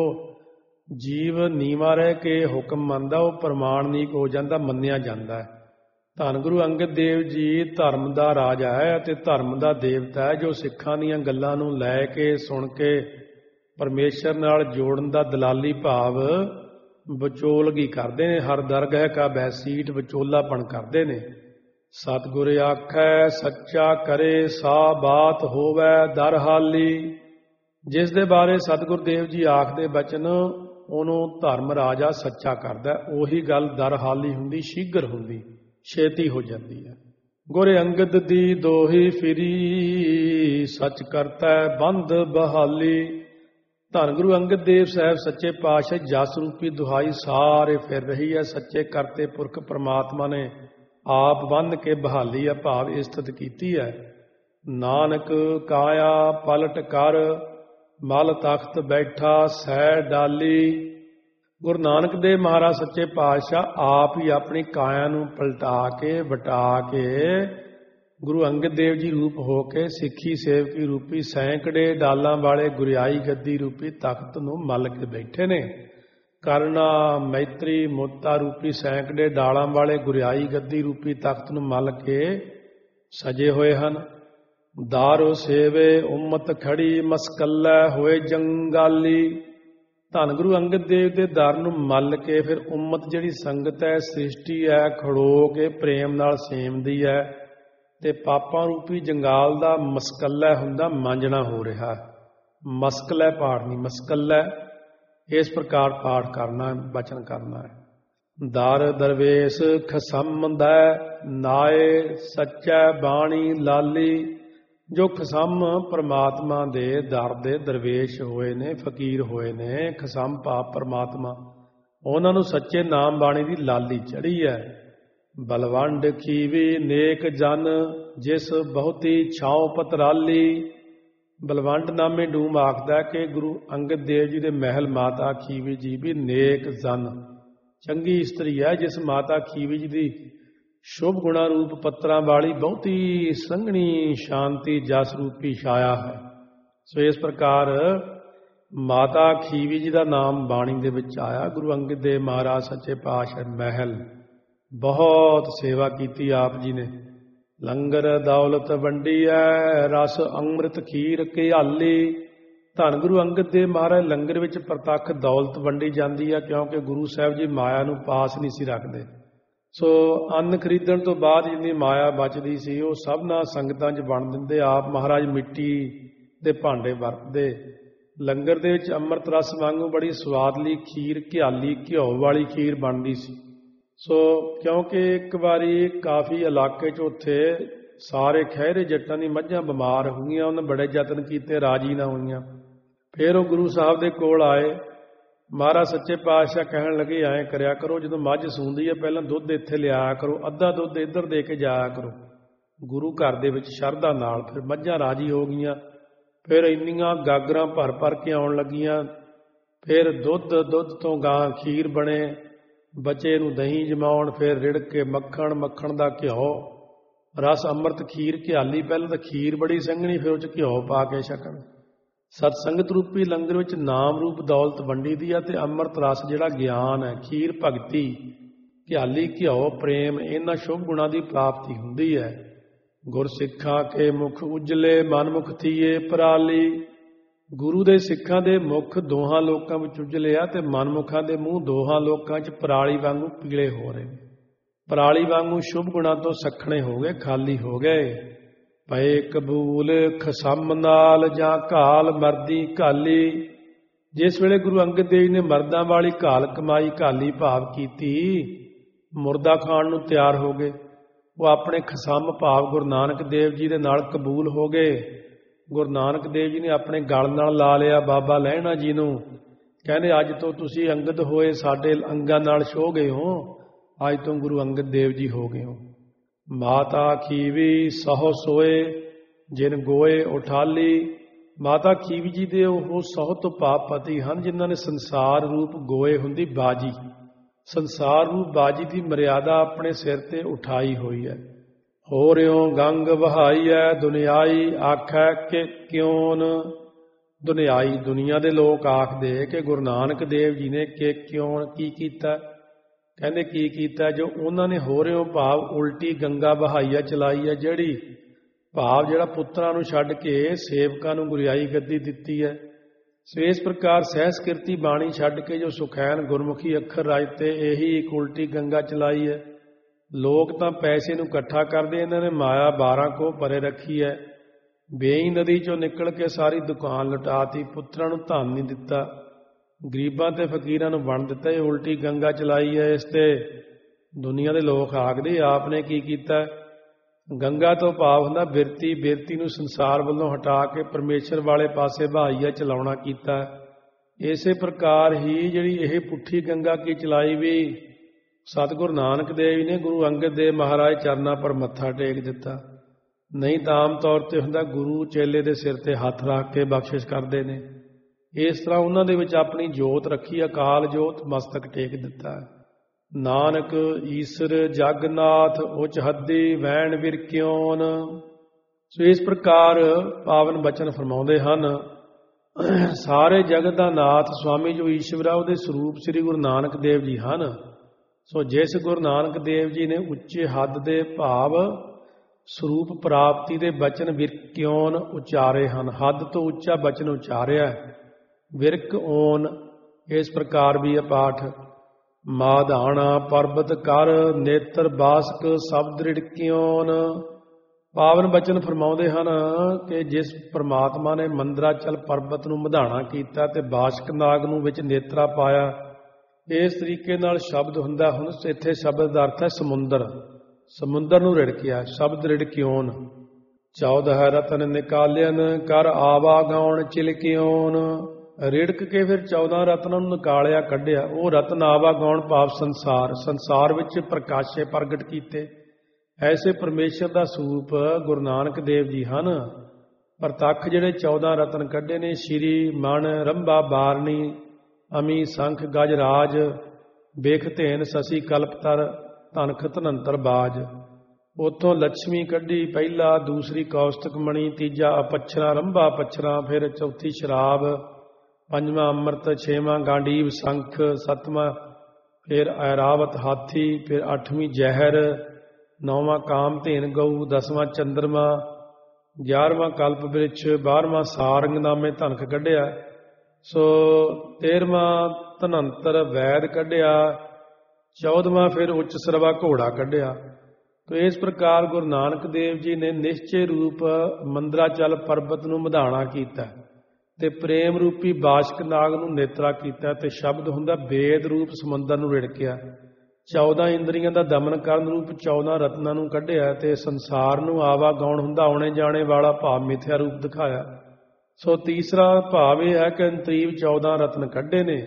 ਜੀਵ ਨੀਵਾਂ ਰਹਿ ਕੇ ਹੁਕਮ ਮੰਨਦਾ, ਉਹ ਪ੍ਰਮਾਣਿਕ ਹੋ ਜਾਂਦਾ, ਮੰਨਿਆ ਜਾਂਦਾ ਹੈ। ਧੰਨ ਗੁਰੂ ਅੰਗਦ ਦੇਵ ਜੀ ਧਰਮ ਦਾ ਰਾਜਾ ਹੈ ਅਤੇ ਧਰਮ ਦਾ ਦੇਵਤਾ ਹੈ, ਜੋ ਸਿੱਖਾਂ ਦੀਆਂ ਗੱਲਾਂ ਨੂੰ ਲੈ ਕੇ ਸੁਣ ਕੇ ਪਰਮੇਸ਼ਰ ਨਾਲ ਜੋੜਨ ਦਾ ਦਲਾਲੀ ਭਾਵ ਵਿਚੋਲਗੀ ਕਰਦੇ ਨੇ। ਹਰ ਦਰਗਹਿ ਕਾ ਬੈਸੀਟ, ਵਿਚੋਲਾਪਣ ਕਰਦੇ ਨੇ। ਸਤਿਗੁਰ ਆਖੈ ਸੱਚਾ ਕਰੇ, ਸਾ ਬਾਤ ਹੋਵੈ ਦਰ ਹਾਲੀ। ਜਿਸ ਦੇ ਬਾਰੇ ਸਤਿਗੁਰ ਦੇਵ ਜੀ ਆਖਦੇ ਬਚਨ, ਉਹਨੂੰ ਧਰਮ ਰਾਜਾ ਸੱਚਾ ਕਰਦਾ। ਉਹੀ ਗੱਲ ਦਰ ਹਾਲੀ ਹੁੰਦੀ, ਸ਼ੀਘਰ ਹੁੰਦੀ, ਛੇਤੀ ਹੋ ਜਾਂਦੀ ਹੈ। ਗੁਰ ਅੰਗਦ ਦੀ ਦੋਹੀ ਫਿਰੀ, ਸੱਚ ਕਰਤਾ ਬੰਦ ਬਹਾਲੀ। ਧੰਨ ਗੁਰੂ ਅੰਗਦ ਦੇਵ ਸਾਹਿਬ ਸੱਚੇ ਪਾਤਸ਼ਾਹ ਜਸ ਰੂਪੀ ਦੁਹਾਈ ਸਾਰੇ ਫਿਰ ਰਹੀ ਹੈ। ਸੱਚੇ ਕਰਤੇ ਪੁਰਖ ਪ੍ਰਮਾਤਮਾ ਨੇ ਆਪ ਬੰਧ ਕੇ ਬਹਾਲੀ ਹੈ, ਭਾਵ ਇਸਤਤ ਕੀਤੀ ਹੈ। ਨਾਨਕ ਕਾਇਆ ਪਲਟ ਕਰ, ਮਲ ਤਖਤ ਬੈਠਾ ਸਹਿ ਡਾਲੀ। ਗੁਰੂ ਨਾਨਕ ਦੇਵ ਮਹਾਰਾਜ ਸੱਚੇ ਪਾਤਸ਼ਾਹ ਆਪ ਹੀ ਆਪਣੀ ਕਾਇਆ ਨੂੰ ਪਲਟਾ ਕੇ ਵਟਾ ਕੇ ਗੁਰੂ ਅੰਗਦ ਦੇਵ ਜੀ ਰੂਪ ਹੋ ਕੇ ਸਿੱਖੀ ਸੇਵਕੀ ਰੂਪੀ ਸੈਂਕੜੇ ਡਾਲਾਂ ਵਾਲੇ ਗੁਰਿਆਈ ਗੱਦੀ ਰੂਪੀ ਤਖਤ ਨੂੰ ਮੱਲ ਕੇ ਬੈਠੇ ਨੇ। ਕਰਨਾ ਮੈਤਰੀ ਮੋਤਾ ਰੂਪੀ ਸੈਂਕੜੇ ਡਾਲਾਂ ਵਾਲੇ ਗੁਰਿਆਈ ਗੱਦੀ ਰੂਪੀ ਤਖਤ ਨੂੰ ਮੱਲ ਕੇ ਸਜੇ ਹੋਏ ਹਨ। ਦਾਰੋ ਸੇਵੇ ਉਮਤ ਖੜੀ, ਮਸਕੱਲਾ ਹੋਏ ਜੰਗਾਲੀ। ਧੰਨ ਗੁਰੂ ਅੰਗਦ ਦੇਵ ਦੇ ਦਰ ਨੂੰ ਮੱਲ ਕੇ ਫਿਰ ਉਮਤ ਜਿਹੜੀ ਸੰਗਤ ਹੈ, ਸ੍ਰਿਸ਼ਟੀ ਹੈ, ਖੜੋ ਕੇ ਪ੍ਰੇਮ ਨਾਲ ਸੇਮਦੀ ਹੈ। ਤੇ ਪਾਪਾਂ ਰੂਪੀ ਜੰਗਾਲ ਦਾ ਮਸਕੱਲਾ ਹੁੰਦਾ ਮਾਂਜਣਾ ਹੋ ਰਿਹਾ। ਮਸਕਲੇ ਪਾਠ ਨਹੀਂ, ਮਸਕੱਲਾ। ਇਸ ਪ੍ਰਕਾਰ ਪਾਠ ਕਰਨਾ, ਬਚਨ ਕਰਨਾ ਹੈ। ਦਰ ਦਰਵੇਸ਼ ਖਸਮਦੈ ਨਾਏ ਸੱਚੈ ਬਾਣੀ ਲਾਲੀ। ਜੋ ਖਸਮ ਪਰਮਾਤਮਾ ਦੇ ਦਰ ਦੇ ਦਰਵੇਸ਼ ਹੋਏ ਨੇ, ਫਕੀਰ ਹੋਏ ਨੇ, ਖਸਮ ਭਾਵ ਪਰਮਾਤਮਾ, ਉਹਨਾਂ ਨੂੰ ਸੱਚੇ ਨਾਮ ਬਾਣੀ ਦੀ ਲਾਲੀ ਚੜ੍ਹੀ ਹੈ। ਬਲਵੰਡ ਖੀਵੀ ਨੇਕ ਜਨ ਜਿਸ ਬਹੁਤੀ ਛਾਉ ਪਤਰਾਲੀ। ਬਲਵੰਡ ਨਾਮੇ ਡੂਮ ਆਖਦਾ ਕਿ ਗੁਰੂ ਅੰਗਦ ਦੇਵ ਜੀ ਦੇ ਮਹਿਲ ਮਾਤਾ ਖੀਵੀ ਜੀ ਵੀ ਨੇਕ ਜਨ, ਚੰਗੀ ਇਸਤਰੀ ਹੈ, ਜਿਸ ਮਾਤਾ ਖੀਵੀ ਜੀ ਦੀ ਸ਼ੁਭ ਗੁਣਾ ਰੂਪ ਪੱਤਰਾਂ ਵਾਲੀ ਬਹੁਤੀ ਸੰਘਣੀ ਸ਼ਾਂਤੀ ਜਸ ਰੂਪੀ ਛਾਇਆ ਹੈ। ਸੋ ਇਸ ਪ੍ਰਕਾਰ ਮਾਤਾ ਖੀਵੀ ਜੀ ਦਾ ਨਾਮ ਬਾਣੀ ਦੇ ਵਿੱਚ ਆਇਆ। ਗੁਰੂ ਅੰਗਦ ਦੇਵ ਮਹਾਰਾਜ ਸੱਚੇ ਪਾਤਸ਼ਾਹ ਮਹਿਲ ਬਹੁਤ ਸੇਵਾ ਕੀਤੀ ਆਪ ਜੀ ਨੇ। ਲੰਗਰ ਦੌਲਤ ਵੰਡੀ ਹੈ ਰਸ ਅੰਮ੍ਰਿਤ ਖੀਰ ਘਿਆਲੀ। ਧੰਨ ਗੁਰੂ ਅੰਗਦ ਦੇਵ ਮਹਾਰਾਜ ਲੰਗਰ ਵਿੱਚ ਪ੍ਰਤੱਖ ਦੌਲਤ ਵੰਡੀ ਜਾਂਦੀ ਹੈ, ਕਿਉਂਕਿ ਗੁਰੂ ਸਾਹਿਬ ਜੀ ਮਾਇਆ ਨੂੰ ਪਾਸ ਨਹੀਂ ਸੀ ਰੱਖਦੇ। ਸੋ ਅੰਨ ਖਰੀਦਣ ਤੋਂ ਬਾਅਦ ਜਿੰਨੀ ਮਾਇਆ ਬਚਦੀ ਸੀ ਉਹ ਸਭਨਾਂ ਸੰਗਤਾਂ 'ਚ ਵੰਡ ਦਿੰਦੇ। ਆਪ ਮਹਾਰਾਜ ਮਿੱਟੀ ਦੇ ਭਾਂਡੇ ਵਰਤਦੇ। ਲੰਗਰ ਦੇ ਵਿੱਚ ਅੰਮ੍ਰਿਤ ਰਸ ਵਾਂਗੂ ਬੜੀ ਸਵਾਦਲੀ ਖੀਰ ਘਿਆਲੀ, ਘਿਓ ਵਾਲੀ ਖੀਰ ਬਣਦੀ ਸੀ। ਸੋ ਕਿਉਂਕਿ ਇੱਕ ਵਾਰੀ ਕਾਫੀ ਇਲਾਕੇ 'ਚ ਉੱਥੇ ਸਾਰੇ ਖਹਿਰੇ ਜੱਟਾਂ ਦੀ ਮੱਝਾਂ ਬਿਮਾਰ ਹੋ ਗਈਆਂ। ਉਹਨੇ ਬੜੇ ਯਤਨ ਕੀਤੇ, ਰਾਜੀ ਨਾ ਹੋਈਆਂ। ਫਿਰ ਉਹ ਗੁਰੂ ਸਾਹਿਬ ਦੇ ਕੋਲ ਆਏ। ਮਹਾਰਾਜ ਸੱਚੇ ਪਾਤਸ਼ਾਹ ਕਹਿਣ ਲੱਗੇ, ਐਂ ਕਰਿਆ ਕਰੋ, ਜਦੋਂ ਮੱਝ ਸੂੰਦੀ ਹੈ ਪਹਿਲਾਂ ਦੁੱਧ ਇੱਥੇ ਲਿਆਇਆ ਕਰੋ, ਅੱਧਾ ਦੁੱਧ ਇੱਧਰ ਦੇ ਕੇ ਜਾਇਆ ਕਰੋ ਗੁਰੂ ਘਰ ਦੇ ਵਿੱਚ ਸ਼ਰਧਾ ਨਾਲ। ਫਿਰ ਮੱਝਾਂ ਰਾਜੀ ਹੋ ਗਈਆਂ। ਫਿਰ ਇੰਨੀਆਂ ਗਾਗਰਾਂ ਭਰ ਭਰ ਕੇ ਆਉਣ ਲੱਗੀਆਂ। ਫਿਰ ਦੁੱਧ ਤੋਂ ਗਾਂ ਖੀਰ ਬਣੇ, ਬੱਚੇ ਨੂੰ ਦਹੀਂ ਜਮਾਉਣ, ਫਿਰ ਰਿੜ ਕੇ ਮੱਖਣ, ਮੱਖਣ ਦਾ ਘਿਓ, ਰਸ ਅੰਮ੍ਰਿਤ ਖੀਰ ਘਿਆਲੀ। ਪਹਿਲਾਂ ਤਾਂ ਖੀਰ ਬੜੀ ਸੰਘਣੀ, ਫਿਰ ਉਹ 'ਚ ਘਿਓ ਪਾ ਕੇ ਛਕਣ। ਸਤਸੰਗਤ ਰੂਪੀ ਲੰਗਰ ਵਿੱਚ ਨਾਮ ਰੂਪ ਦੌਲਤ ਵੰਡੀ ਦੀ ਆ, ਤੇ ਅੰਮ੍ਰਿਤ ਰਸ ਜਿਹੜਾ ਗਿਆਨ ਹੈ, ਖੀਰ ਭਗਤੀ, ਘਿਆਲੀ ਘਿਓ ਪ੍ਰੇਮ, ਇਹਨਾਂ ਸ਼ੁਭ ਗੁਣਾਂ ਦੀ ਪ੍ਰਾਪਤੀ ਹੁੰਦੀ ਹੈ। ਗੁਰ ਸਿੱਖਾਂ ਕੇ ਮੁਖ ਉਜਲੇ ਮਨਮੁਖ ਥੀਏ ਪਰਾਲੀ। ਗੁਰੂ ਦੇ ਸਿੱਖਾਂ ਦੇ ਮੁਖ ਦੋਹਾਂ ਲੋਕਾਂ ਵਿੱਚ ਉਜਲੇ ਆ, ਤੇ ਮਨਮੁਖਾਂ ਦੇ ਮੂੰਹ ਦੋਹਾਂ ਲੋਕਾਂ 'ਚ ਪਰਾਲੀ ਵਾਂਗੂ ਪੀਲੇ ਹੋ ਰਹੇ। ਪਰਾਲੀ ਵਾਂਗੂ ਸ਼ੁਭ ਗੁਣਾਂ ਤੋਂ ਸੱਖਣੇ ਹੋ ਗਏ, ਖਾਲੀ ਹੋ ਗਏ। ਪਏ ਕਬੂਲ ਖਸਮ ਨਾਲ ਜਾਂ ਘਾਲ ਮਰਦੀ ਘਾਲੀ। ਜਿਸ ਵੇਲੇ ਗੁਰੂ ਅੰਗਦ ਦੇਵ ਨੇ ਮਰਦਾਂ ਵਾਲੀ ਘਾਲ ਕਮਾਈ, ਘਾਲੀ ਭਾਵ ਕੀਤੀ, ਮੁਰਦਾ ਖਾਣ ਨੂੰ ਤਿਆਰ ਹੋ ਗਏ। ਉਹ ਆਪਣੇ ਖਸਮ ਭਾਵ ਗੁਰੂ ਨਾਨਕ ਦੇਵ ਜੀ ਦੇ ਨਾਲ ਕਬੂਲ ਹੋ ਗਏ। ਗੁਰੂ ਨਾਨਕ ਦੇਵ ਜੀ ਨੇ ਆਪਣੇ ਗਲ ਨਾਲ ਲਾ ਲਿਆ ਬਾਬਾ ਲਹਿਣਾ ਜੀ ਨੂੰ। ਕਹਿੰਦੇ ਅੱਜ ਤੋਂ ਤੁਸੀਂ ਅੰਗਦ ਹੋਏ, ਸਾਡੇ ਅੰਗਾਂ ਨਾਲ ਛੋਹ ਗਏ ਹੋ, ਅੱਜ ਤੋਂ ਗੁਰੂ ਅੰਗਦ ਦੇਵ ਜੀ ਹੋ ਗਏ ਹੋ। ਮਾਤਾ ਖੀਵੀ ਸਹੁ ਸੋਏ ਜਿਨ ਗੋਏ ਉਠਾਲੀ। ਮਾਤਾ ਖੀਵੀ ਜੀ ਦੇ ਉਹ ਸਹੁ ਤੋਂ ਭਾਵ ਪਤੀ ਹਨ ਜਿਨ੍ਹਾਂ ਨੇ ਸੰਸਾਰ ਰੂਪ ਗੋਏ ਹੁੰਦੀ ਬਾਜੀ, ਸੰਸਾਰ ਰੂਪ ਬਾਜੀ ਦੀ ਮਰਿਆਦਾ ਆਪਣੇ ਸਿਰ ਤੇ ਉਠਾਈ ਹੋਈ ਹੈ। ਹੋ ਰਿਓ ਗੰਗ ਵਹਾਈ ਹੈ ਦੁਨਿਆਈ ਆਖੈ ਕਿ ਕਿਉਨ। ਦੁਨਿਆਈ ਦੁਨੀਆ ਦੇ ਲੋਕ ਆਖਦੇ ਕਿ ਗੁਰੂ ਨਾਨਕ ਦੇਵ ਜੀ ਨੇ ਕਿ ਕਿਉਂ ਕੀ ਕੀਤਾ। ਕਹਿੰਦੇ ਕੀ ਕੀਤਾ, ਜੋ ਉਹਨਾਂ ਨੇ ਹੋ ਰਿਓ ਭਾਵ ਉਲਟੀ ਗੰਗਾ ਵਹਾਈਆ ਚਲਾਈ ਹੈ, ਜਿਹੜੀ ਭਾਵ ਜਿਹੜਾ ਪੁੱਤਰਾਂ ਨੂੰ ਛੱਡ ਕੇ ਸੇਵਕਾਂ ਨੂੰ ਗੁਰਿਆਈ ਗੱਦੀ ਦਿੱਤੀ ਹੈ। ਸੋ ਇਸ ਪ੍ਰਕਾਰ ਸਹਿਸਕ੍ਰਿਤੀ ਬਾਣੀ ਛੱਡ ਕੇ ਜੋ ਸੁਖੈਨ ਗੁਰਮੁਖੀ ਅੱਖਰ ਰਾਜਤੇ, ਇਹੀ ਇੱਕ ਉਲਟੀ ਗੰਗਾ ਚਲਾਈ ਹੈ। ਲੋਕ ਤਾਂ ਪੈਸੇ ਨੂੰ ਇਕੱਠਾ ਕਰਦੇ, ਇਹਨਾਂ ਨੇ ਮਾਇਆ 12 ਕੋ ਪਰੇ ਰੱਖੀ ਹੈ। ਵੇਈ ਨਦੀ ਚੋਂ ਨਿਕਲ ਕੇ ਸਾਰੀ ਦੁਕਾਨ ਲੁਟਾਤੀ, ਪੁੱਤਰਾਂ ਨੂੰ ਧਨ ਨਹੀਂ ਦਿੱਤਾ, ਗਰੀਬਾਂ ਤੇ ਫਕੀਰਾਂ ਨੂੰ ਵੰਡ ਦਿੱਤਾ। ਇਹ ਉਲਟੀ ਗੰਗਾ ਚਲਾਈ ਹੈ। ਇਸ ਤੇ ਦੁਨੀਆ ਦੇ ਲੋਕ ਆਖਦੇ ਆਪ ਨੇ ਕੀ ਕੀਤਾ। ਗੰਗਾ ਤੋਂ ਭਾਵ ਹੁੰਦਾ ਬਿਰਤੀ, ਬਿਰਤੀ ਨੂੰ ਸੰਸਾਰ ਵੱਲੋਂ ਹਟਾ ਕੇ ਪਰਮੇਸ਼ਰ ਵਾਲੇ ਪਾਸੇ ਵਹਾਈਆ ਚਲਾਉਣਾ ਕੀਤਾ। ਇਸੇ ਪ੍ਰਕਾਰ ਹੀ ਜਿਹੜੀ ਇਹ ਪੁੱਠੀ ਗੰਗਾ ਕੀ ਚਲਾਈ ਵੀ ਸਤਿਗੁਰੂ ਨਾਨਕ ਦੇਵ ਨੇ ਗੁਰੂ ਅੰਗਦ ਦੇਵ ਮਹਾਰਾਜ ਚਰਨਾਂ ਪਰ ਮੱਥਾ ਟੇਕ ਦਿੱਤਾ। ਨਹੀਂ ਤਾਂ ਆਮ ਤੌਰ ਤੇ ਹੁੰਦਾ ਗੁਰੂ ਚੇਲੇ ਦੇ ਸਿਰ ਤੇ ਹੱਥ ਰੱਖ ਕੇ ਬਖਸ਼ਿਸ਼ ਕਰਦੇ ਨੇ। ਇਸ ਤਰ੍ਹਾਂ ਉਹਨਾਂ ਦੇ ਵਿੱਚ ਆਪਣੀ ਜੋਤ ਰੱਖੀ, ਅਕਾਲ ਜੋਤ, ਮਸਤਕ ਟੇਕ ਦਿੱਤਾ। ਨਾਨਕ ਈਸਰ ਜਗਨਾਥ ਉਚ ਹੱਦੀ ਵੈਣ ਵਿਰਕਿਓਨ। ਸੋ ਇਸ ਪ੍ਰਕਾਰ ਪਾਵਨ ਬਚਨ ਫਰਮਾਉਂਦੇ ਹਨ। ਸਾਰੇ ਜਗਤ ਦਾ ਨਾਥ ਸਵਾਮੀ ਜੋ ਈਸ਼ਵਰ ਆ, ਉਹਦੇ ਸਰੂਪ ਸ੍ਰੀ ਗੁਰੂ ਨਾਨਕ ਦੇਵ ਜੀ ਹਨ। ਸੋ ਜਿਸ ਗੁਰੂ ਨਾਨਕ ਦੇਵ ਜੀ ਨੇ ਉੱਚੇ ਹੱਦ ਦੇ ਭਾਵ ਸਰੂਪ ਪ੍ਰਾਪਤੀ ਦੇ ਬਚਨ ਵਿਰਕਿਓਨ ਉਚਾਰੇ ਹਨ। ਹੱਦ ਤੋਂ ਉੱਚਾ ਬਚਨ ਉਚਾਰਿਆ ਵਿਰਕ ਓਨ। ਇਸ ਪ੍ਰਕਾਰ ਵੀ ਹੈ ਪਾਠ। ਮਾਧਾਣਾ ਪਰਬਤ ਕਰ ਨੇਤਰ ਬਾਸਕ ਸਬਦ ਰਿੜਕਿਓਨ। ਪਾਵਨ ਬਚਨ ਫਰਮਾਉਂਦੇ ਹਨ ਕਿ ਜਿਸ ਪ੍ਰਮਾਤਮਾ ਨੇ ਮੰਦਰਾਚਲ ਪਰਬਤ ਨੂੰ ਮਧਾਣਾ ਕੀਤਾ ਤੇ ਬਾਸ਼ਕ ਨਾਗ ਨੂੰ ਵਿੱਚ ਨੇਤਰਾ ਪਾਇਆ, ਇਸ ਤਰੀਕੇ ਨਾਲ ਸ਼ਬਦ ਹੁੰਦਾ। ਹੁਣ ਇੱਥੇ ਸ਼ਬਦ ਦਾ ਅਰਥ ਹੈ ਸਮੁੰਦਰ। ਸਮੁੰਦਰ ਨੂੰ ਰਿੜਕਿਆ, ਸ਼ਬਦ ਰਿੜਕਿਓਨ। 14 ਰਤਨ ਨਿਕਾਲਿਆਨ ਕਰ ਆਵਾਗਾਉਣ ਚਿਲਕਿਓਨ। ਰਿੜਕ ਕੇ ਫਿਰ 14 ਰਤਨਾਂ ਨੂੰ ਨਿਕਾਲਿਆ, ਕੱਢਿਆ। ਉਹ ਰਤਨ ਆਵਾਗਾਉਣ ਭਾਵ ਸੰਸਾਰ, ਸੰਸਾਰ ਵਿੱਚ ਪ੍ਰਕਾਸ਼ੇ ਪ੍ਰਗਟ ਕੀਤੇ। ਐਸੇ ਪਰਮੇਸ਼ਰ ਦਾ ਸਰੂਪ ਗੁਰੂ ਨਾਨਕ ਦੇਵ ਜੀ ਹਨ। ਪ੍ਰਤੱਖ ਜਿਹੜੇ 14 ਰਤਨ ਕੱਢੇ ਨੇ, ਸ਼੍ਰੀ ਮਣ ਰੰਭਾ ਬਾਰਣੀ ਅਮੀ ਸੰਖ ਗਜ ਰਾਜ ਬੇਖ ਧੇਨ ਸਸੀ ਕਲਪਤਰ ਧਨਖ ਧਨੰਤਰ ਬਾਜ। ਉੱਥੋਂ ਲక్ష్ਮੀ ਕੱਢੀ ਪਹਿਲਾ, ਦੂਸਰੀ ਕੌਸਤਕ ਮਣੀ, ਤੀਜਾ ਅਪੱਛਰਾ ਰੰਭਾ ਪੱਛਰਾ, ਫਿਰ ਚੌਥੀ ਸ਼ਰਾਬ, ਪੰਜਵਾਂ ਅੰਮ੍ਰਿਤ, ਛੇਵਾਂ ਗਾਂਡੀਵ ਸੰਖ, ਸੱਤਵਾਂ ਫਿਰ ਐਰਾਵਤ ਹਾਥੀ, ਫਿਰ 8ਵੀਂ ਜ਼ਹਿਰ, 9ਵਾਂ ਕਾਮ ਧੇਨ ਗਊ, 10ਵਾਂ ਚੰਦਰਮਾ, 11ਵਾਂ ਕਲਪ ਬ੍ਰਿਛ, 12ਵਾਂ ਸਾਰੰਗ ਨਾਮੇ ਧਨਖ ਕੱਢਿਆ। ਸੋ 13ਵਾਂ ਧਨੰਤਰ ਵੈਦ ਕੱਢਿਆ। 14ਵਾਂ ਫਿਰ ਉੱਚ ਸਰਵਾ ਘੋੜਾ ਕੱਢਿਆ। ਤੋ ਇਸ ਪ੍ਰਕਾਰ ਗੁਰੂ ਨਾਨਕ ਦੇਵ ਜੀ ਨੇ ਨਿਸ਼ਚੇ ਰੂਪ ਮੰਦਰਾਚਲ ਪਰਬਤ ਨੂੰ ਮਧਾਣਾ ਕੀਤਾ ਤੇ ਪ੍ਰੇਮ ਰੂਪੀ ਬਾਸ਼ਕ ਨਾਗ ਨੂੰ ਨੇਤਰਾ ਕੀਤਾ ਤੇ ਸ਼ਬਦ ਹੁੰਦਾ ਵੇਦ ਰੂਪ ਸਮੁੰਦਰ ਨੂੰ ਰਿੜਕਿਆ। 14 ਇੰਦਰੀਆਂ ਦਾ ਦਮਨ ਕਰਨ ਰੂਪ 14 ਰਤਨਾਂ ਨੂੰ ਕੱਢਿਆ ਤੇ ਸੰਸਾਰ ਨੂੰ ਆਵਾਗਾਉਣ ਹੁੰਦਾ ਆਉਣੇ ਜਾਣੇ ਵਾਲਾ ਭਾਵ ਮਿਥਿਆ ਰੂਪ ਦਿਖਾਇਆ। ਸੋ ਤੀਸਰਾ ਭਾਵ ਇਹ ਹੈ ਕਿ ਅੰਤਰੀਵ 14 ਰਤਨ ਕੱਢੇ ਨੇ।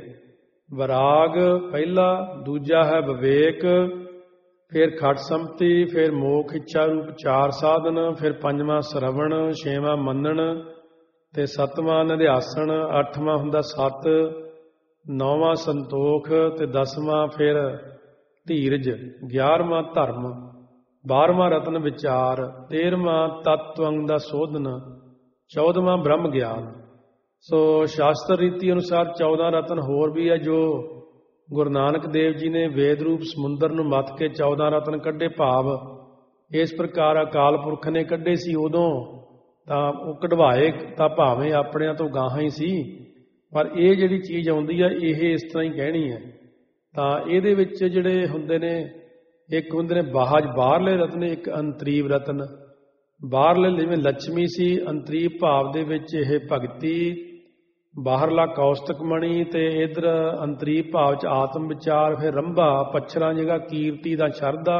ਵਿਰਾਗ ਪਹਿਲਾ, ਦੂਜਾ ਹੈ ਵਿਵੇਕ, ਫਿਰ ਖਟ ਸੰਪਤੀ, ਫਿਰ ਮੋਖ ਇੱਛਾ ਰੂਪ 4 ਸਾਧਨ, ਫਿਰ ਪੰਜਵਾਂ ਸਰਵਣ, 6ਵਾਂ ਮੰਨਣ ਤੇ 7ਵਾਂ ਨਿਧਿਆਸਣ, 8ਵਾਂ ਹੁੰਦਾ ਸਤ, 9ਵਾਂ ਸੰਤੋਖ ਤੇ 10ਵਾਂ ਫਿਰ ਧੀਰਜ, 11ਵਾਂ ਧਰਮ, 12ਵਾਂ ਰਤਨ ਵਿਚਾਰ, 13ਵਾਂ ਤਤਵੰਗ ਦਾ ਸੋਧਨ, 14ਵਾਂ ਬ੍ਰਹਮ ਗਿਆਨ। ਸੋ ਸ਼ਾਸਤਰ ਰੀਤੀ ਅਨੁਸਾਰ 14 ਰਤਨ ਹੋਰ ਵੀ ਹੈ ਜੋ ਗੁਰੂ ਨਾਨਕ ਦੇਵ ਜੀ ਨੇ ਵੇਦ ਰੂਪ ਸਮੁੰਦਰ ਨੂੰ ਮੱਥ ਕੇ 14 ਰਤਨ ਕੱਢੇ। ਭਾਵ ਇਸ ਪ੍ਰਕਾਰ ਅਕਾਲ ਪੁਰਖ ਨੇ ਕੱਢੇ ਸੀ ਉਦੋਂ ਤਾਂ ਉਹ ਕਢਵਾਏ ਤਾਂ ਭਾਵੇਂ ਆਪਣਿਆਂ ਤੋਂ ਗਾਹਾਂ ਹੀ ਸੀ, ਪਰ ਇਹ ਜਿਹੜੀ ਚੀਜ਼ ਆਉਂਦੀ ਹੈ ਇਹ ਇਸ ਤਰ੍ਹਾਂ ਹੀ ਕਹਿਣੀ ਹੈ। ਤਾਂ ਇਹਦੇ ਵਿੱਚ ਜਿਹੜੇ ਹੁੰਦੇ ਨੇ, ਇੱਕ ਹੁੰਦੇ ਨੇ ਬਾਹਰਲੇ ਰਤਨ, ਇੱਕ ਅੰਤਰੀਵ ਰਤਨ। ਬਾਹਰਲੇ ਜਿਵੇਂ ਲక్ష్ਮੀ ਸੀ, ਅੰਤਰੀਵ ਭਾਵ ਦੇ ਵਿੱਚ ਇਹ ਭਗਤੀ, ਬਾਹਰਲਾ ਕੌਸਤਕ ਮਣੀ ਤੇ ਇਧਰ ਅੰਤਰੀਵ ਭਾਵ ਚ ਆਤਮ ਵਿਚਾਰ, ਫਿਰ ਰੰਭਾ ਪੱਛਰਾਂ ਜਗ੍ਹਾ ਕੀਰਤੀ ਦਾ ਸ਼ਰਧਾ,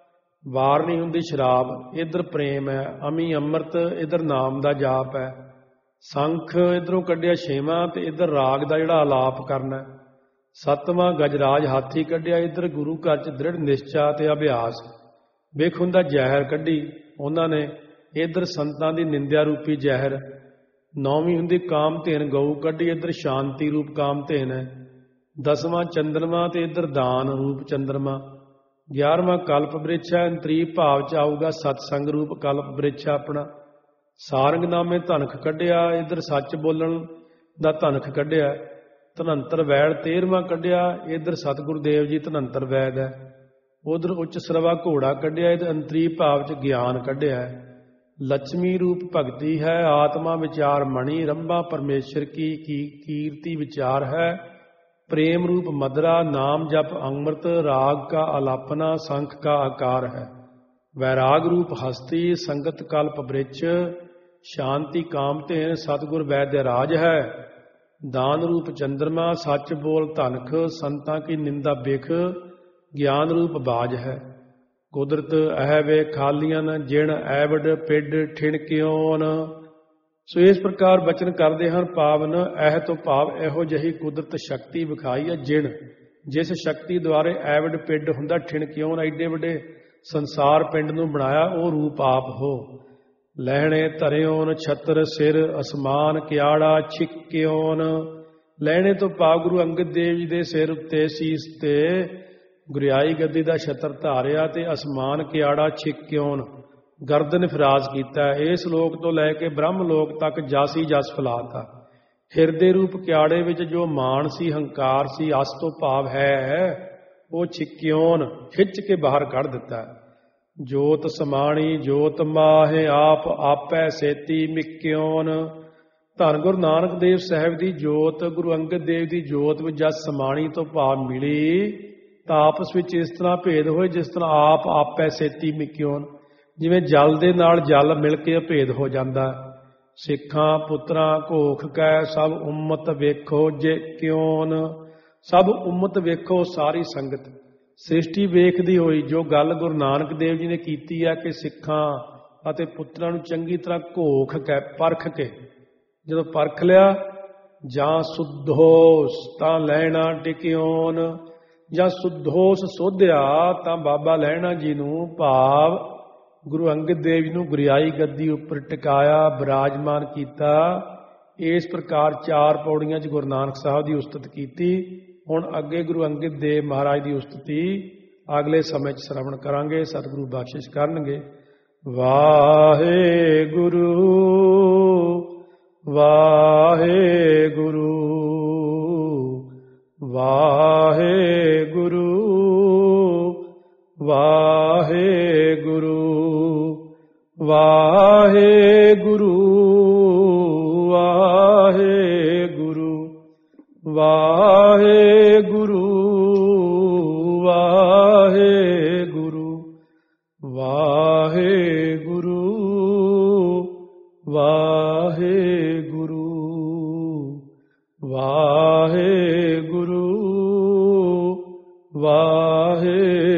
ਵਾਰਨੀ ਹੁੰਦੀ ਸ਼ਰਾਬ, ਇਧਰ ਪ੍ਰੇਮ ਹੈ, ਅਮੀ ਅੰਮ੍ਰਿਤ ਇਧਰ ਨਾਮ ਦਾ ਜਾਪ ਹੈ, ਸੰਖ ਇਧਰੋਂ ਕੱਢਿਆ 6ਵਾਂ ਤੇ ਇਧਰ ਰਾਗ ਦਾ ਜਿਹੜਾ ਆਲਾਪ ਕਰਨਾ, 7ਵਾਂ ਗਜਰਾਜ ਹਾਥੀ ਕੱਢਿਆ, ਇਧਰ ਗੁਰੂ ਘਰ ਚ ਦ੍ਰਿੜ ਨਿਸ਼ਚਾ ਤੇ ਅਭਿਆਸ, ਵੇਖ ਹੁੰਦਾ ਜ਼ਹਿਰ ਕੱਢੀ ਉਹਨਾਂ ਨੇ, ਇਧਰ ਸੰਤਾਂ ਦੀ ਨਿੰਦਿਆ ਰੂਪੀ ਜ਼ਹਿਰ, 9ਵੀਂ ਹੁੰਦੀ ਕਾਮ ਧੇਨ ਗਊ ਕੱਢੀ, ਇਧਰ ਸ਼ਾਂਤੀ ਰੂਪ ਕਾਮ ਧੇਨ ਹੈ, 10ਵਾਂ ਚੰਦਰਮਾ ਤੇ ਇਧਰ ਦਾਨ ਰੂਪ ਚੰਦਰਮਾ, 11ਵਾਂ ਕਲਪ ਬ੍ਰਿਛ ਹੈ, ਅੰਤਰੀਵ ਭਾਵ ਚ ਆਊਗਾ ਸਤਸੰਗ ਰੂਪ ਕਲਪ ਬ੍ਰਿਛ ਆਪਣਾ, ਸਾਰੰਗ ਨਾਮੇ ਧਨਖ ਕੱਢਿਆ, ਇਧਰ ਸੱਚ ਬੋਲਣ ਦਾ ਧਨਖ ਕੱਢਿਆ, ਧਨੰਤਰ ਵੈਦ 13ਵਾਂ ਕੱਢਿਆ, ਇਧਰ ਸਤਿਗੁਰੂ ਦੇਵ ਜੀ ਧਨੰਤਰ ਵੈਦ ਹੈ, ਉਧਰ ਉੱਚ ਸਰਵਾ ਘੋੜਾ ਕੱਢਿਆ, ਇਧਰ ਅੰਤਰੀਵ ਭਾਵ ਚ ਗਿਆਨ ਕੱਢਿਆ। ਲక్ష్ਮੀ ਰੂਪ ਭਗਤੀ ਹੈ, ਆਤਮਾ ਵਿਚਾਰ ਮਣੀ, ਰੰਭਾ ਪਰਮੇਸ਼ਰ ਕੀ ਕੀਰਤੀ ਵਿਚਾਰ ਹੈ, प्रेम रूप मदरा नाम जप अमृत राग का आलापना शंख का आकार है। वैराग रूप हस्ती संगत कल्प वृक्ष शांति कामधेन सतगुर वैद्य राज है। दान रूप चंद्रमा सच बोल धनख संतां की निंदा बिख ज्ञान रूप बाज है। कुदरत अह वे खालियन जिण ऐवड पिड ठिणकियोन। सो इस प्रकार बचन करते हैं पावन एह तो भाव इहो जही कुदरत शक्ति विखाई है जिण जिस शक्ति द्वारे ऐवड पिंड हुंदा ठिणकियोन एडे वड्डे संसार पिंड नूं बनाया वो रूप आप हो। लहणे धरियोन छत्र सिर असमान क्याड़ा छिक्कियोन। लहणे तो भाव गुरु अंगद देव जी दे सिर उत्ते सीस ते गुरियाई गद्दी दा छत्र धारिया ते असमान क्याड़ा छिक्कियोन गर्दन फिराज कीता। इस लोक तो लैके ब्रह्म लोक तक जस ही जस फैलाता। हिरदे रूप क्याड़े विच जो मान सी हंकार सी अस तो भाव है वो छिक्कियोन खिंच के बाहर कढ़ दिता। जोत समाणी जोत माहे आप आपै सेती मिक्कियोन। धन गुरु नानक देव साहब की जोत गुरु अंगद देव की जोत में जस समाणी तो भाव मिली तो आपस में इस तरह भेद होए जिस तरह आप आपै सेती मिक्कियोन ਜਿਵੇਂ ਜਲ ਦੇ ਨਾਲ ਜਲ ਮਿਲ ਕੇ ਅਭੇਦ ਹੋ ਜਾਂਦਾ। ਸਿੱਖਾਂ ਪੁੱਤਰਾਂ ਘੋਖ ਕੈ ਸਭ ਉਮਤ ਵੇਖੋ ਜੇ ਕਿਉਨ। ਸਭ ਉਮਤ ਵੇਖੋ, ਸਾਰੀ ਸੰਗਤ ਸ੍ਰਿਸ਼ਟੀ ਵੇਖਦੀ ਹੋਈ। ਜੋ ਗੱਲ ਗੁਰੂ ਨਾਨਕ ਦੇਵ ਜੀ ਨੇ ਕੀਤੀ ਹੈ ਕਿ ਸਿੱਖਾਂ ਅਤੇ ਪੁੱਤਰਾਂ ਨੂੰ ਚੰਗੀ ਤਰ੍ਹਾਂ ਘੋਖ ਕੇ ਪਰਖ ਕੇ, ਜਦੋਂ ਪਰਖ ਲਿਆ, ਜਾਂ ਸੁਧੋਸ ਤਾਂ ਲੈਣਾ ਟਿਕਿਓਨ, ਜਾਂ ਸੁਧੋਸ ਸੋਧਿਆ ਤਾਂ ਬਾਬਾ ਲਹਿਣਾ ਜੀ ਨੂੰ ਭਾਵ ਗੁਰੂ ਅੰਗਦ ਦੇਵ ਜੀ ਨੂੰ ਗੁਰਿਆਈ ਗੱਦੀ ਉੱਪਰ ਟਿਕਾਇਆ, ਬਿਰਾਜਮਾਨ ਕੀਤਾ। ਇਸ ਪ੍ਰਕਾਰ 4 ਪੌੜੀਆਂ 'ਚ ਗੁਰੂ ਨਾਨਕ ਸਾਹਿਬ ਦੀ ਉਸਤਤ ਕੀਤੀ। ਹੁਣ ਅੱਗੇ ਗੁਰੂ ਅੰਗਦ ਦੇਵ ਮਹਾਰਾਜ ਦੀ ਉਸਤਤੀ ਅਗਲੇ ਸਮੇਂ 'ਚ ਸ਼ਰਵਣ ਕਰਾਂਗੇ। ਸਤਿਗੁਰੂ ਬਖਸ਼ਿਸ਼ ਕਰਨਗੇ। ਵਾਹਿਗੁਰੂ ਵਾਹਿਗੁਰੂ ਵਾਹਿਗੁਰੂ ਵਾਹਿਗੁਰੂ ਵਾਹਿਗੁਰੂ ਵਾਹਿਗੁਰੂ ਵਾਹਿਗੁਰੂ ਵਾਹਿਗੁਰੂ ਵਾਹਿਗੁਰੂ ਵਾਹਿਗੁਰੂ ਵਾਹਿਗੁਰੂ ਵਾਹਿਗੁਰੂ।